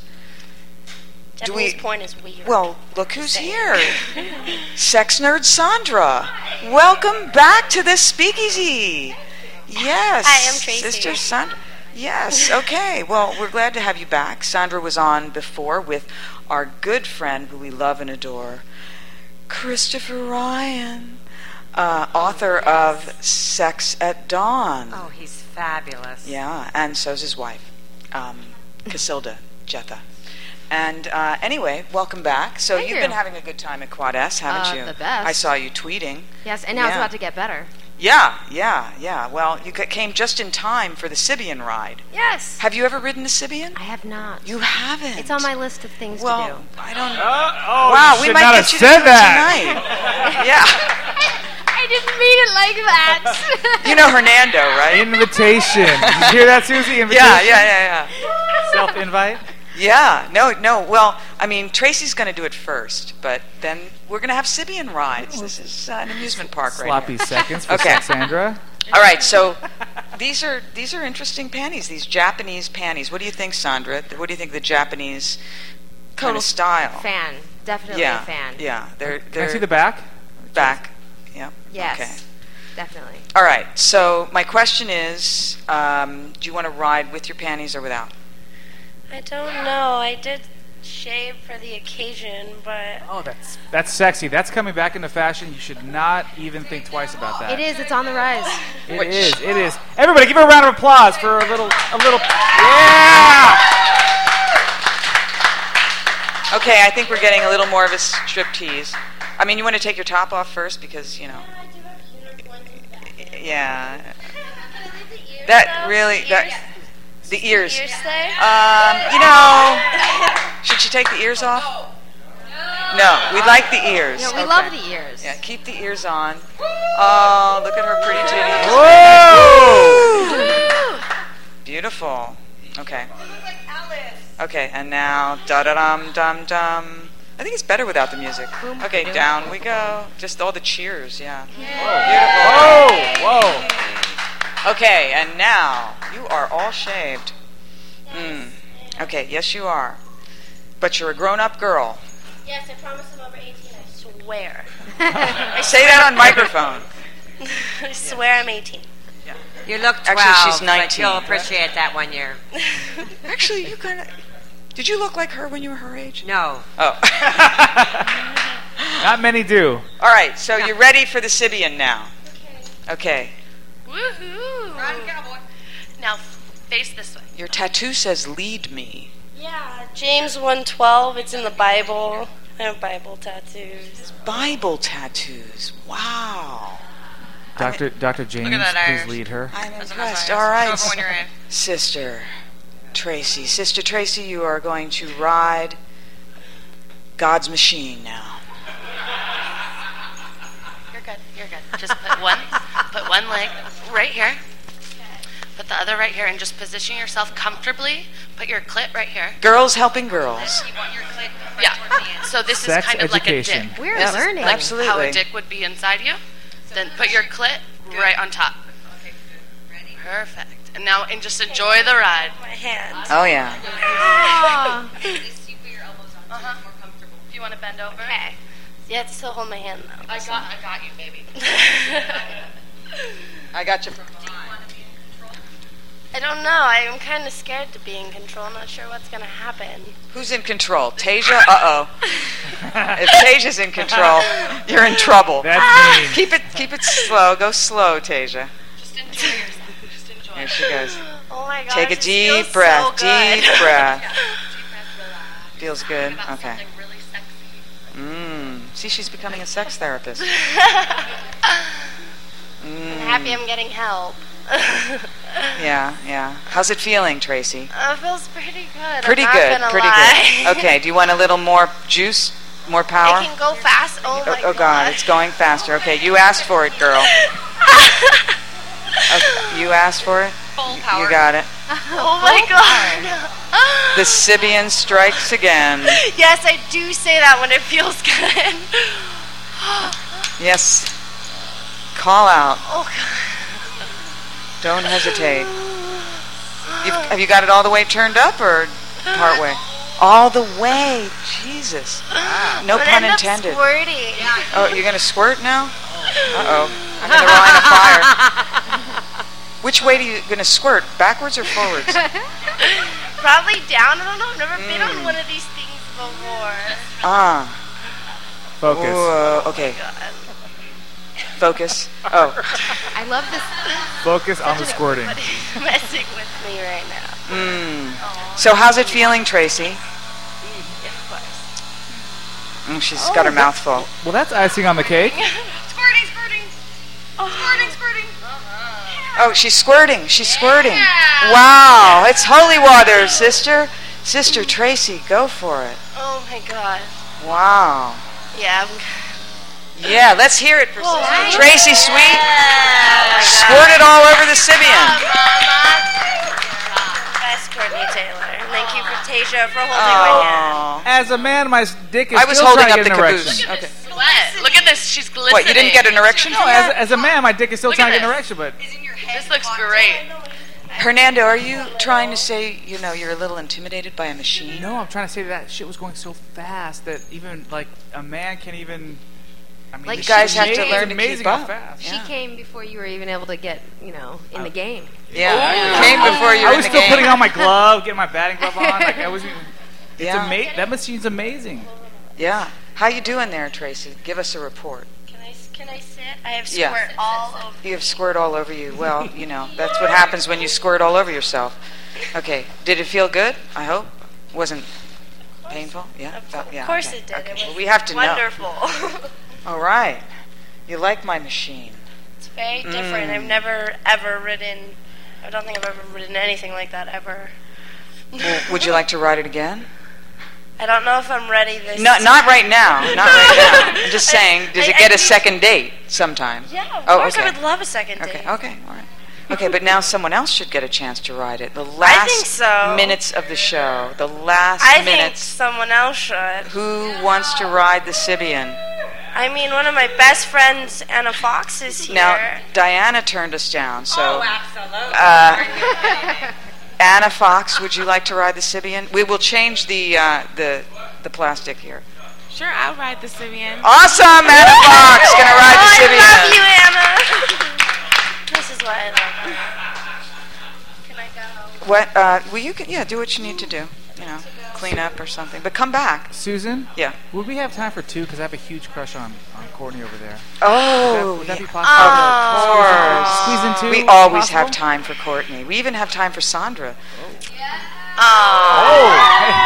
Do Japanese we- porn is weird. Well, look who's Same. here. Sex nerd Sandra. Welcome back to the Speakeasy. Yes. Hi, I'm Tracy. Sister Sandra. Yes, okay. Well, we're glad to have you back. Sandra was on before with our good friend who we love and adore, Christopher Ryan, uh, author of Sex at Dawn. Oh, he's fabulous. Yeah, and so's his wife, um, Casilda Jetha. And uh, anyway, welcome back. So Thank you've you. been having a good time at Quad S, haven't Uh, you? the best. I saw you tweeting. Yes, and now it's Yeah. about to get better. Yeah, yeah, yeah. Well, you c- came just in time for the Sibian ride. Yes. Have you ever ridden the Sibian? I have not. You haven't? It's on my list of things well, to do. I don't. oh, wow, you we should might not get have you said to do that. it tonight. Yeah. I didn't mean it like that. You know Hernando, right? Invitation. Did you hear that, Susie? Invitation? Yeah, yeah, yeah, yeah. Self-invite? Yeah, no, no. Well, I mean, Tracy's going to do it first, but then we're going to have Sibian rides. This is uh, an amusement park right Sloppy here. seconds for Okay. Sandra. All right, so these are these are interesting panties. These Japanese panties. What do you think, Sandra? What do you think of the Japanese kind Total of style? Fan. Definitely yeah, a fan. yeah. They're Can they're I see the back? back. Yeah. Yes. Okay. Definitely. All right. So my question is, um, do you want to ride with your panties or without? I don't know. I did shave for the occasion, but Oh, that's that's sexy. That's coming back into fashion. You should not even think twice about that. It is. It's on the rise. It Which- is. It is. Everybody, give her a round of applause for a little, a little. Yeah. Okay, I think we're getting a little more of a strip tease. I mean, you want to take your top off first because you know. Yeah. That really that the ears. ears stay? Um, you know, should she take the ears off? No, we like the ears. Yeah, we Okay. love the ears. Yeah, keep the ears on. Oh, look at her pretty titties. Whoa! Beautiful. Okay. Okay, and now da da dum dum dum. I think it's better without the music. Okay, down we go. Just all the cheers, yeah. Beautiful. Whoa! Whoa! Okay, and now you are all shaved. Mm. Okay, yes you are. But you're a grown-up girl. Yes, I promise I'm over eighteen. I swear. Say that on microphone. I swear I'm eighteen. You look twelve, Actually, she's but nineteen. you'll appreciate that one year. Actually, you kind of. Did you look like her when you were her age? No. Oh. Not many do. All right, so you're ready for the Sibian now. Okay. Woohoo! Run, cowboy. Now face this way. Your tattoo says "Lead Me." Yeah, James one twelve. It's in the Bible. I have Bible tattoos. Bible tattoos. Wow. Doctor Doctor James, that please Irish. lead her. I'm That's impressed. what I'm All right, Show up when you're in. Sister Tracy. Sister Tracy, you are going to ride God's machine now. You're good. You're good. Just put one, put one leg right here. Put the other right here, and just position yourself comfortably. Put your clit right here. Girls helping girls. You want your clit right yeah. towards the end. So this Sex is kind of education. like a dick. We're Yeah, learning. Like Absolutely. how a dick would be inside you. Then put your clit right on top. Perfect. And now, and just enjoy the ride. My hand. Oh yeah. Aw. Uh-huh. More comfortable. If you want to bend over. Okay. You have to still hold my hand though. I got, I got you, baby. I got you from behind. I don't know. I'm kind of scared to be in control. I'm not sure what's gonna happen. Who's in control? Tasia? Uh-oh. If Tasia's in control, you're in trouble. That's mean. Keep it keep it slow. Go slow, Tasia. Just enjoy yourself. Just enjoy. Here she goes. Oh my gosh. Take a this deep feels breath. So good. Deep breath. Deep breath, relax. Feels good. Think about Okay. something really sexy. Mmm. See, she's becoming a sex therapist. I'm happy I'm getting help. Yeah, yeah. How's it feeling, Tracy? Uh, it feels pretty good. Pretty I'm not good. gonna Pretty lie. good. Okay. Do you want a little more juice? More power? It can go fast. Oh my Oh, oh God, it's going faster. Okay, you asked for it, girl. Okay, you asked for it? Full power. You got it. Oh my god. The Sibian strikes again. Yes, I do say that when it feels good. Yes. Call out. Oh god. Don't hesitate. You've, have you got it all the way turned up or part way? All the way. Jesus. No But pun end up intended. squirting. Oh, you're going to squirt now? Uh-oh. I'm in the line of fire. Which way are you going to squirt? Backwards or forwards? Probably down. I don't know. I've never been Mm. on one of these things before. Ah. Focus. Whoa, okay. Focus. Oh. I love this. Focus on the squirting. Messing with me right now. Mm. So how's it feeling, Tracy? Of course. Mm, she's oh, got her mouth full. Well, that's icing on the cake. Squirting, squirting. Oh. Squirting, squirting. Oh, she's squirting. She's squirting. Yeah. Wow. It's holy water, sister. Sister Tracy, go for it. Oh, my God. Wow. Yeah. I'm... Yeah, let's hear it for oh, Sister Tracy Sweet. Yeah. Squirted all over the Sibian. Best Courtney Taylor. Thank you for Tasia for holding oh. my hand. As a man, my dick is I was still holding trying up to get the an caboose. erection. Okay. What? Look at this. She's glistening. What, you didn't get an erection? No, as, as a man, my dick is still Look trying to at get an this. erection, but... This looks great. Hernando, are you trying to say, you know, you're a little intimidated by a machine? No, I'm trying to say that shit was going so fast that even, like, a man can even... I mean, like you guys have to it's learn to amazing keep how up. fast. She Yeah. came before you were even able to get, you know, in the game. Yeah, Oh. you came before you were I in was the still game. putting on my glove, getting my batting glove on. Like I wasn't. It's Yeah. ama- That machine's amazing. Yeah. How you doing there, Tracy? Give us a report. Can I, can I sit? I have squirt Yeah. all over. You have squirt all over you. Well, you know, that's what happens when you squirt all over yourself. Okay. Did it feel good? I hope. Wasn't painful? Yeah. Felt, yeah. Of course okay. it did. Okay. It was well, we have to wonderful. know. All right. You like my machine? It's very different. Mm. I've never ever ridden. I don't think I've ever ridden anything like that ever. Well, would you like to ride it again? I don't know if I'm ready this Not, not right now. Not right now. I'm just saying, does I- it I get a do- second date sometime? Yeah, of Oh, course okay. I would love a second Okay, date. okay, all right. Okay, but now someone else should get a chance to ride it. The last think so. minutes of the show. The last I think minutes. someone else should. Who wants to ride the Sibian? I mean, one of my best friends, Anna Fox, is here. Now, Diana turned us down, so... Oh, absolutely. Uh, Anna Fox, would you like to ride the Sibian? We will change the uh, the the plastic here. Sure, I'll ride the Sibian. Awesome, Anna Fox gonna ride the oh, Sibian. I love you, Anna. This is why I love her. Can I go? What? Uh, well, you can. Yeah, do what you need to do. You know, clean up or something. But come back. Susan? Yeah. Would we have time for two? Because I have a huge crush on, on Courtney over there. Oh, Would that, would that yeah. be possible? Of course. Squeeze in two? We always possible? have time for Courtney. We even have time for Sandra. Oh.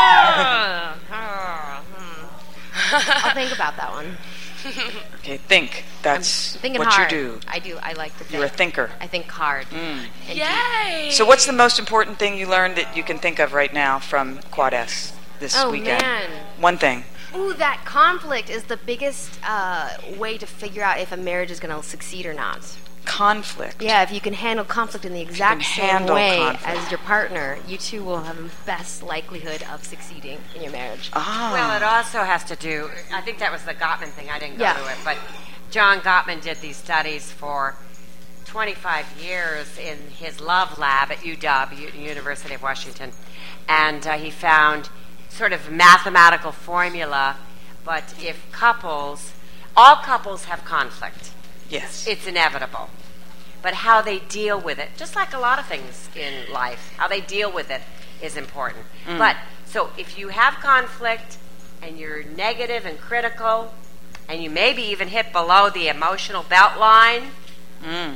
I'll think about that one. Okay, think. That's I'm thinking what hard. you do. I do. I like to think. You're a thinker. I think hard. Mm. And Yay! So what's the most important thing you learned that you can think of right now from Quad S this Oh, weekend? man. One thing. Ooh, that conflict is the biggest uh, way to figure out if a marriage is going to succeed or not. Conflict. Yeah, if you can handle conflict in the exact can same handle way conflict. as your partner, you two will have the best likelihood of succeeding in your marriage. Ah. Well, it also has to do, I think that was the Gottman thing, I didn't go Yeah. to it, but John Gottman did these studies for twenty-five years in his love lab at U W, University of Washington, and uh, he found sort of mathematical formula, but if couples, all couples have conflict. Yes. It's inevitable. But how they deal with it, just like a lot of things in life, how they deal with it is important. Mm. But, so if you have conflict and you're negative and critical, and you maybe even hit below the emotional belt line, Mm.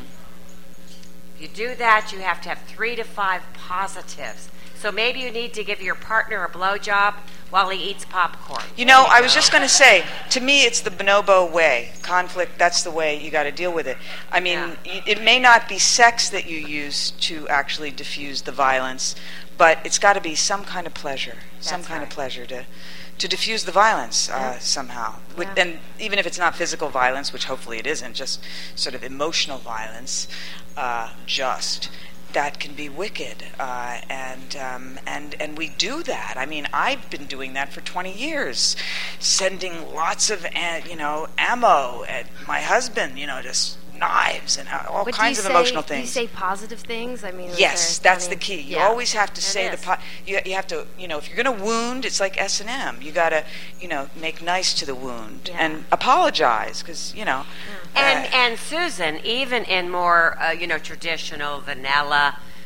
if you do that, you have to have three to five positives. So maybe you need to give your partner a blowjob while he eats popcorn. You know, I was just going to say, to me, it's the bonobo way. Conflict, that's the way you got to deal with it. I mean, y it may not be sex that you use to actually diffuse the violence, but it's got to be some kind of pleasure, some That's kind of right. pleasure to to diffuse the violence uh, Yeah. somehow. With, Yeah. And even if it's not physical violence, which hopefully it isn't, just sort of emotional violence, uh, just. That can be wicked, uh, and um, and and we do that. I mean, I've been doing that for twenty years, sending lots of uh, you know ammo at my husband, you know, just knives and uh, all But kinds do of you say, emotional do things. you say positive things? I mean, is Yes, there that's the any- key. You yeah. always have to It say the is. po- you you have to you know if you're going to wound, it's like S and M. You got to you know make nice to the wound Yeah. and apologize because you know. And uh, and Susan, even in more uh, you know traditional vanilla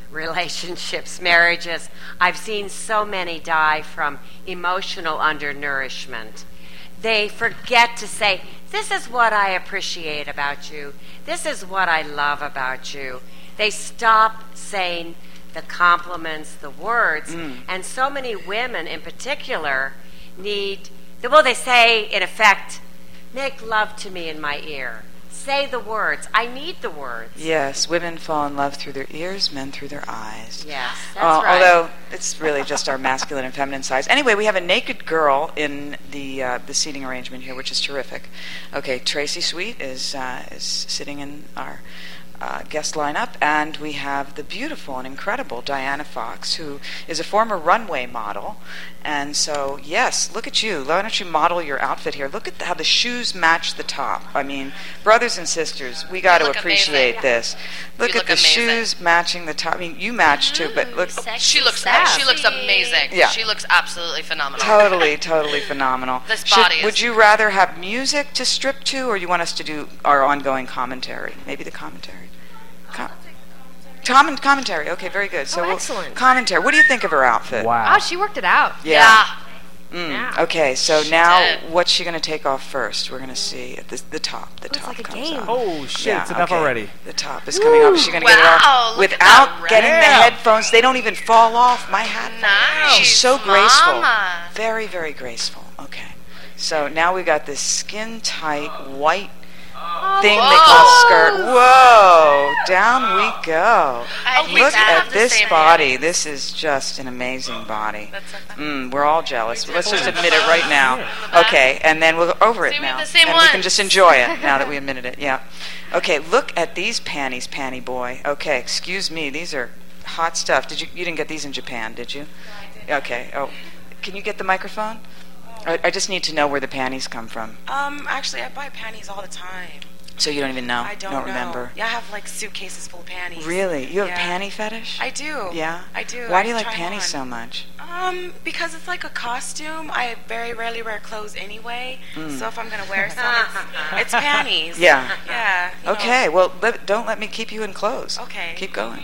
relationships, marriages. I've seen so many die from emotional undernourishment. They forget to say, this is what I appreciate about you. This is what I love about you. They stop saying the compliments, the words. Mm. And so many women in particular need, well, they say, in effect, make love to me in my ear. Say the words. I need the words. Yes, women fall in love through their ears, men through their eyes. Yes, that's Uh, right. Although it's really just our masculine and feminine sides. Anyway, we have a naked girl in the uh, the seating arrangement here, which is terrific. Okay, Tracy Sweet is uh, is sitting in our uh, guest lineup, and we have the beautiful and incredible Diana Fox, who is a former runway model. And so, yes, look at you. Why don't you model your outfit here? Look at how the shoes match the top. I mean, brothers and sisters, we got to look appreciate amazing. this. Look You at look the amazing. shoes matching the top. I mean, you match too, but look. She looks she looks amazing. Yeah. She looks absolutely phenomenal. Totally, totally phenomenal. This Should- body is- would you rather have music to strip to, or you want us to do our ongoing commentary? Maybe the commentary. Com- Tom- commentary. Okay, very good. So Oh, we'll- excellent. commentary. What do you think of her outfit? Oh, she worked it out. Yeah. Mm, Yeah. Okay, so She now did. what's she going to take off first? We're going to see at the, the top. The top like a comes game. off. Oh, shit, Yeah, it's enough okay. already. The top is coming off. Is she going to get it Wow, off look at without that getting the ramp. headphones? They don't even fall off. My hat. Nice. She's so graceful. Mama. Very, very graceful. Okay. So now we got this skin tight white thing they call skirt. Whoa! Down we go. I hate Look to have at the this same body. This is just an amazing body. Mm, we're all jealous. Let's just admit it right now. Okay, and then we'll go over it See, we have now. the same and we can ones. just enjoy it now that we admitted it. Yeah. Okay, look at these panties, panty boy. Okay, excuse me. These are hot stuff. Did you you didn't get these in Japan, did you? Okay. Oh, can you get the microphone? I, I just need to know where the panties come from. Um, actually, I buy panties all the time. So you don't even know? I don't, don't know. remember? Yeah, I have like suitcases full of panties. Really? You have Yeah. a panty fetish? I do. Yeah? I do. Why I do you like try panties on. so much? Um, because it's like a costume. I very rarely wear clothes anyway. Mm. So if I'm gonna wear some, it's, it's panties. Yeah. Yeah. you know. Okay, well, let, don't let me keep you in clothes. Okay. Keep going.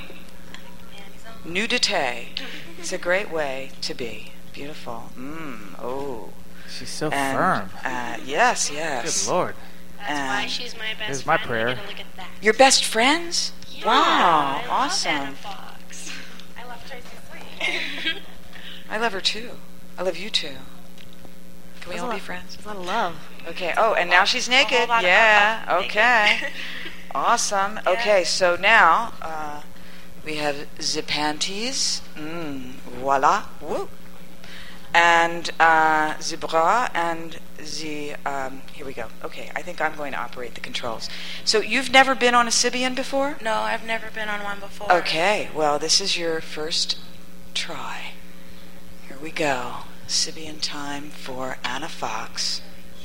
Nudité. It's a great way to be. Beautiful. Mmm. Oh. She's so And, firm. Uh, yes, yes. Good Lord. That's And why she's my best Here's my friend. prayer. You get to look at that. Your best friends? Yeah, Wow, I love awesome. Anna Fox. I love Tracy Sweet. I love her too. I love you too. Can we There's all a be lot- friends? There's a lot of love. Okay. Oh, and now she's naked. lot of- Yeah. oh, naked. Okay. Awesome. Okay. So now uh, we have the panties. Mm, voila. Woo. And uh, the bra and the. Um, here we go. Okay. I think I'm going to operate the controls. So you've never been on a Sibian before? No, I've never been on one before. Okay. Well, this is your first try. Here we go. Sibian time for Anna Fox.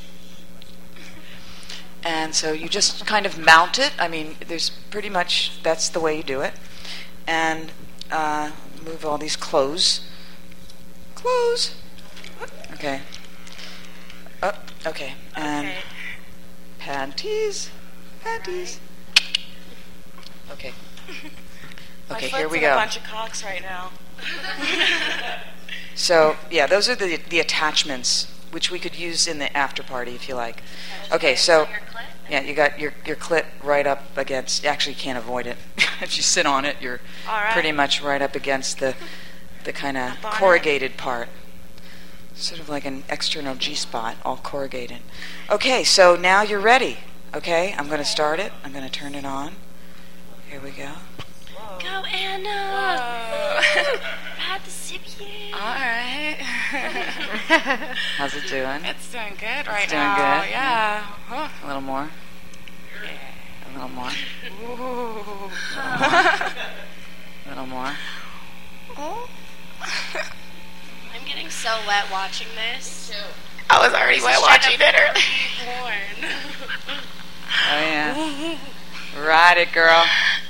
And so you just kind of mount it. I mean, there's pretty much, that's the way you do it. And uh, move all these clothes. Clothes. Okay. Oh, okay. And Okay. panties. Panties. Okay. My Okay, foot's here we in go. a bunch of cocks right now. So, yeah, those are the the attachments, which we could use in the after party if you like. Okay, so, yeah, you got your, your clit right up against, actually you can't avoid it. If you sit on it, you're All right. pretty much right up against the, the kind of Up on it. corrugated part. Sort of like an external G-spot, all corrugated. Okay, so now you're ready. Okay, I'm going to start it. I'm going to turn it on. Here we go. Go, Anna. Ride the Sibian. All right. How's it doing? It's doing good right It's doing now. good? Yeah. Huh. A little more? A little more? Ooh. A little more? Oh. I'm getting so wet watching this. I was already This wet is straight watching up dinner. porn. Oh, yeah. Ride it, girl.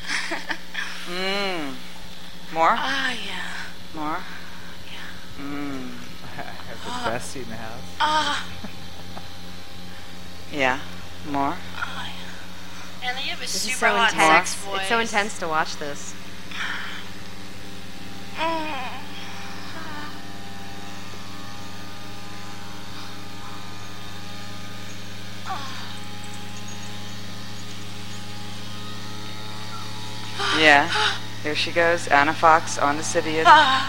Mmm. More? Ah, yeah. More? Mmm. I have the best seat in the house. Ah. Yeah. More? Anna, you have a This is super so hot intense. sex voice. It's so intense to watch this. Yeah. Here she goes, Anna Fox on the Sybian.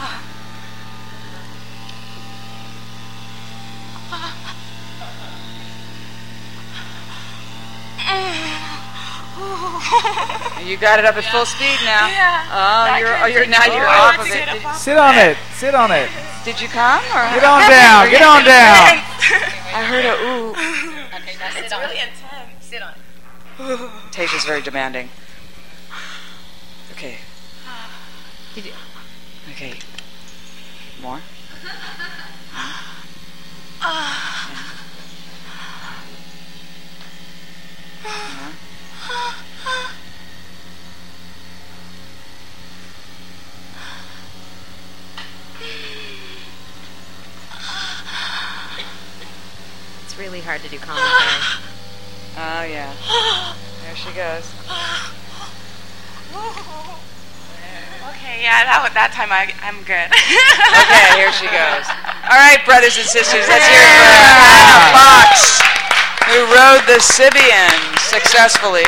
You got it up at full speed now. Yeah. Oh, you're, oh, you're now you're off of it. Did, Sit on it. Sit on it. did you come? Or? Get on down. Get on down. I heard a ooh. Okay, now sit It's on really it. intense. Sit on it. Tasha's very demanding. Okay. Did you? Okay. More? It's really hard to do commentary. Oh, yeah. There she goes. Okay, yeah, that that time I I'm good. Okay, here she goes. All right, brothers and sisters, let's hear it for Anna Fox, who rode the Sybian successfully.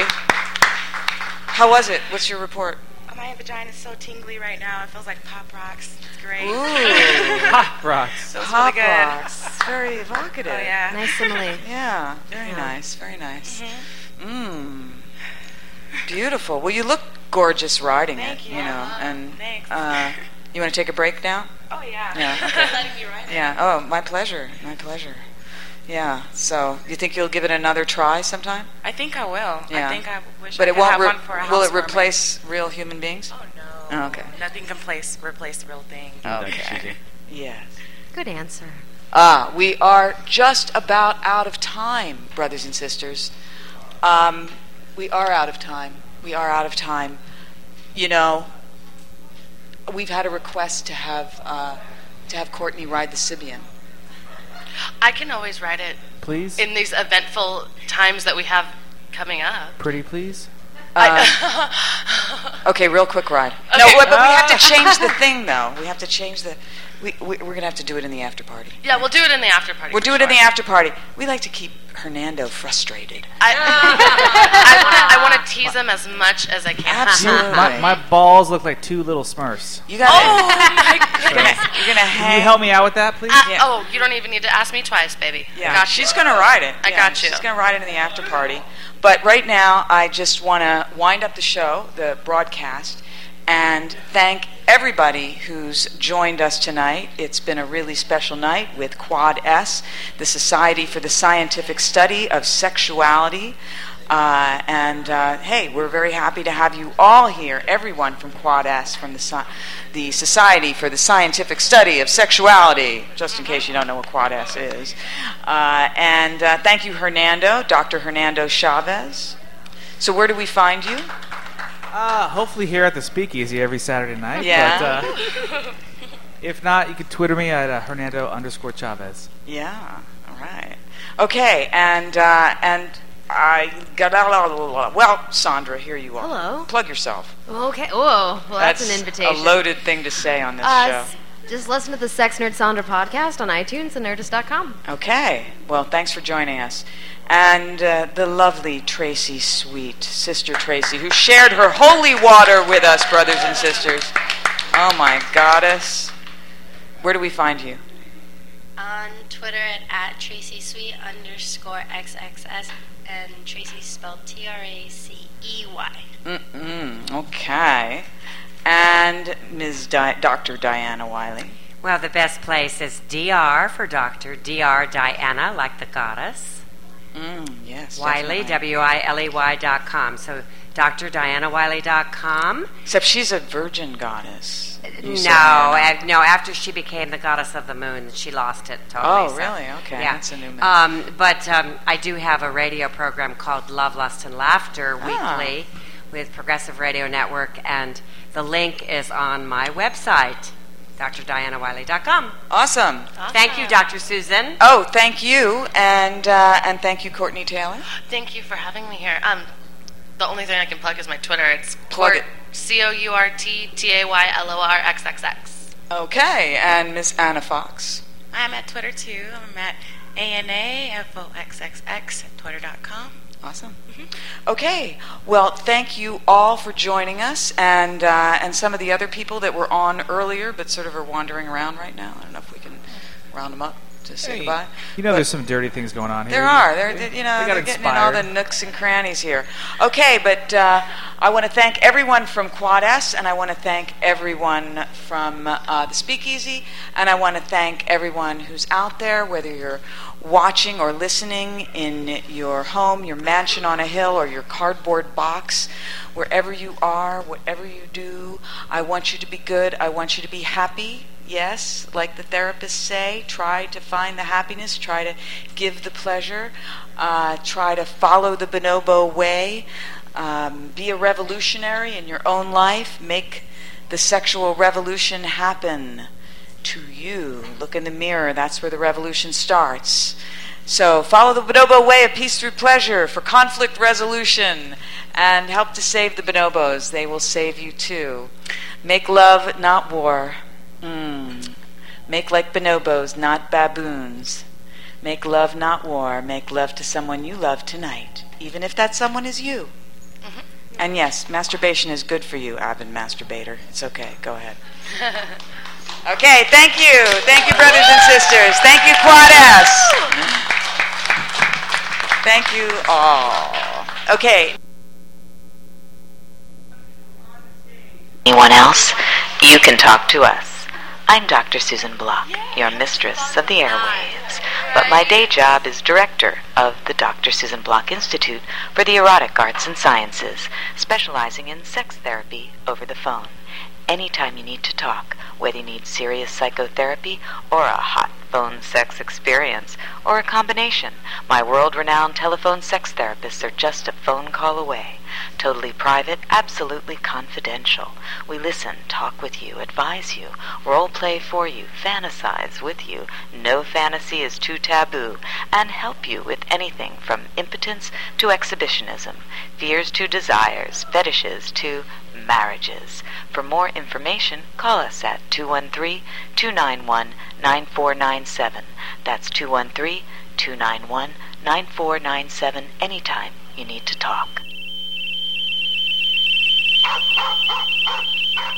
How was it? What's your report? My vagina is so tingly right now. It feels like Pop Rocks. It's great. Ooh. Pop Rocks. So it's Pop really good. Rocks. It's very evocative. Oh yeah. Nice simile. Yeah, very Yeah. nice, very nice. Mhm. Mmm. Beautiful. Well, you look gorgeous riding Thank it, you. you know. And Thanks. uh, you want to take a break now? Oh yeah. Yeah, okay. Letting you ride it. Yeah. Oh, my pleasure. My pleasure. Yeah. So, you think you'll give it another try sometime? I think I will. Yeah. I think I wish But I it could won't. have Re- one for a will it housewarming. replace real human beings? Oh no. Oh, okay. Nothing can place replace real thing. Okay. Yes. Good answer. Ah, we are just about out of time, brothers and sisters. Um, we are out of time. We are out of time. You know, we've had a request to have uh, to have Courtney ride the Sybian. I can always ride it Please. in these eventful times that we have coming up. Pretty please. Uh, okay, real quick ride. No, Okay. but but we have to change the thing, though. We have to change the. We, we we're gonna have to do it in the after party. Yeah, we'll do it in the after party. We'll for do it in the sure. after party. We like to keep Hernando frustrated. I, I want to I want to tease him as much as I can. Absolutely. My, my balls look like two little Smurfs. You got. Oh my You're gonna, goodness. you're gonna Can hang. you help me out with that, please? Uh, Yeah. Oh, you don't even need to ask me twice, baby. Yeah, I got you. she's gonna ride it. I Yeah, got you. She's gonna ride it in the after party. But right now, I just want to wind up the show, the broadcast, and thank everybody who's joined us tonight. It's been a really special night with Quad S, the Society for the Scientific Study of Sexuality. Uh, and uh, hey, we're very happy to have you all here, everyone from Quad S, from the, Sci- the Society for the Scientific Study of Sexuality, just in case you don't know what Quad S is. Uh, and uh, thank you, Hernando, Doctor Hernando Chavez. So where do we find you? Uh, hopefully here at the Speakeasy every Saturday night. Yeah. But, uh, if not, you can Twitter me at uh, Hernando underscore Chavez. Yeah, all right. Okay, and uh, and I got well, Sandra, here you are. Hello. Plug yourself. Okay. Oh, well, that's, an invitation. A loaded thing to say on this Uh, show. s- just listen to the Sex Nerd Sandra podcast on iTunes and nerdist dot com. Okay. Well, thanks for joining us. And uh, the lovely Tracy Sweet, Sister Tracy, who shared her holy water with us, brothers and sisters. Oh, my goddess. Where do we find you? On Twitter at, at Tracy Sweet underscore X X S, and Tracy spelled T R A C E Y. Mm-mm. Okay. And Miz Di- Doctor Diana Wiley. Well, the best place is D R for Doctor D R Diana, like the goddess. Mm, yes. Wiley, definitely. W I L E Y dot com. So Dr Diana Wiley dot com. Except she's a virgin goddess. You No, said that. uh, no. After she became the goddess of the moon, she lost it totally. Oh, so, really? Okay, yeah. that's a new myth. Um, but um, I do have a radio program called Love, Lust, and Laughter Ah. weekly with Progressive Radio Network, and the link is on my website, Dr Diana Wiley dot com. Awesome. Thank you, Doctor Susan. Oh, thank you, and uh, and thank you, Courtney Taylor. Thank you for having me here. Um, the only thing I can plug is my Twitter. It's Plug Court, it. C O U R T T A Y L O R X X X. Okay, and Miss Anna Fox. I'm at Twitter too. I'm at A N A F O X X X at twitter dot com. Awesome. Okay. Well, thank you all for joining us, and uh, and some of the other people that were on earlier, but sort of are wandering around right now. I don't know if we can round them up to say Hey, goodbye. You know, But there's some dirty things going on here. there are. They're, they're, you know, They got they're getting in all the inspired. nooks and crannies here. Okay, but uh, I want to thank everyone from Quad S, and I want to thank everyone from uh, the Speakeasy, and I want to thank everyone who's out there, whether you're watching or listening in your home, your mansion on a hill, or your cardboard box, wherever you are, whatever you do. I want you to be good. I want you to be happy. Yes, like the therapists say, try to find the happiness, try to give the pleasure, uh, try to follow the bonobo way, um, be a revolutionary in your own life, make the sexual revolution happen to you. Look in the mirror, that's where the revolution starts. So follow the bonobo way of peace through pleasure for conflict resolution, and help to save the bonobos. They will save you too. Make love, not war. Mm. Make like bonobos, not baboons. Make love, not war. Make love to someone you love tonight, even if that someone is you. Mm-hmm. And yes, masturbation is good for you, avid masturbator. It's okay. Go ahead. Okay, thank you. Thank you, brothers and sisters. Thank you, Quad S. Thank you all. Okay. Anyone else? You can talk to us. I'm Doctor Susan Block, your mistress of the airwaves, but my day job is director of the Doctor Susan Block Institute for the Erotic Arts and Sciences, specializing in sex therapy over the phone. Anytime you need to talk, whether you need serious psychotherapy or a hot phone sex experience, or a combination, my world-renowned telephone sex therapists are just a phone call away. Totally private, absolutely confidential. We listen, talk with you, advise you, role play for you, fantasize with you. No fantasy is too taboo, and help you with anything from impotence to exhibitionism, fears to desires, fetishes to marriages. For more information, call us at two one three, two nine one, nine four nine seven. That's two one three, two nine one, nine four nine seven anytime you need to talk.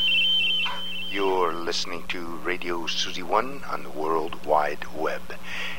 You're listening to Radio Susie One on the World Wide Web.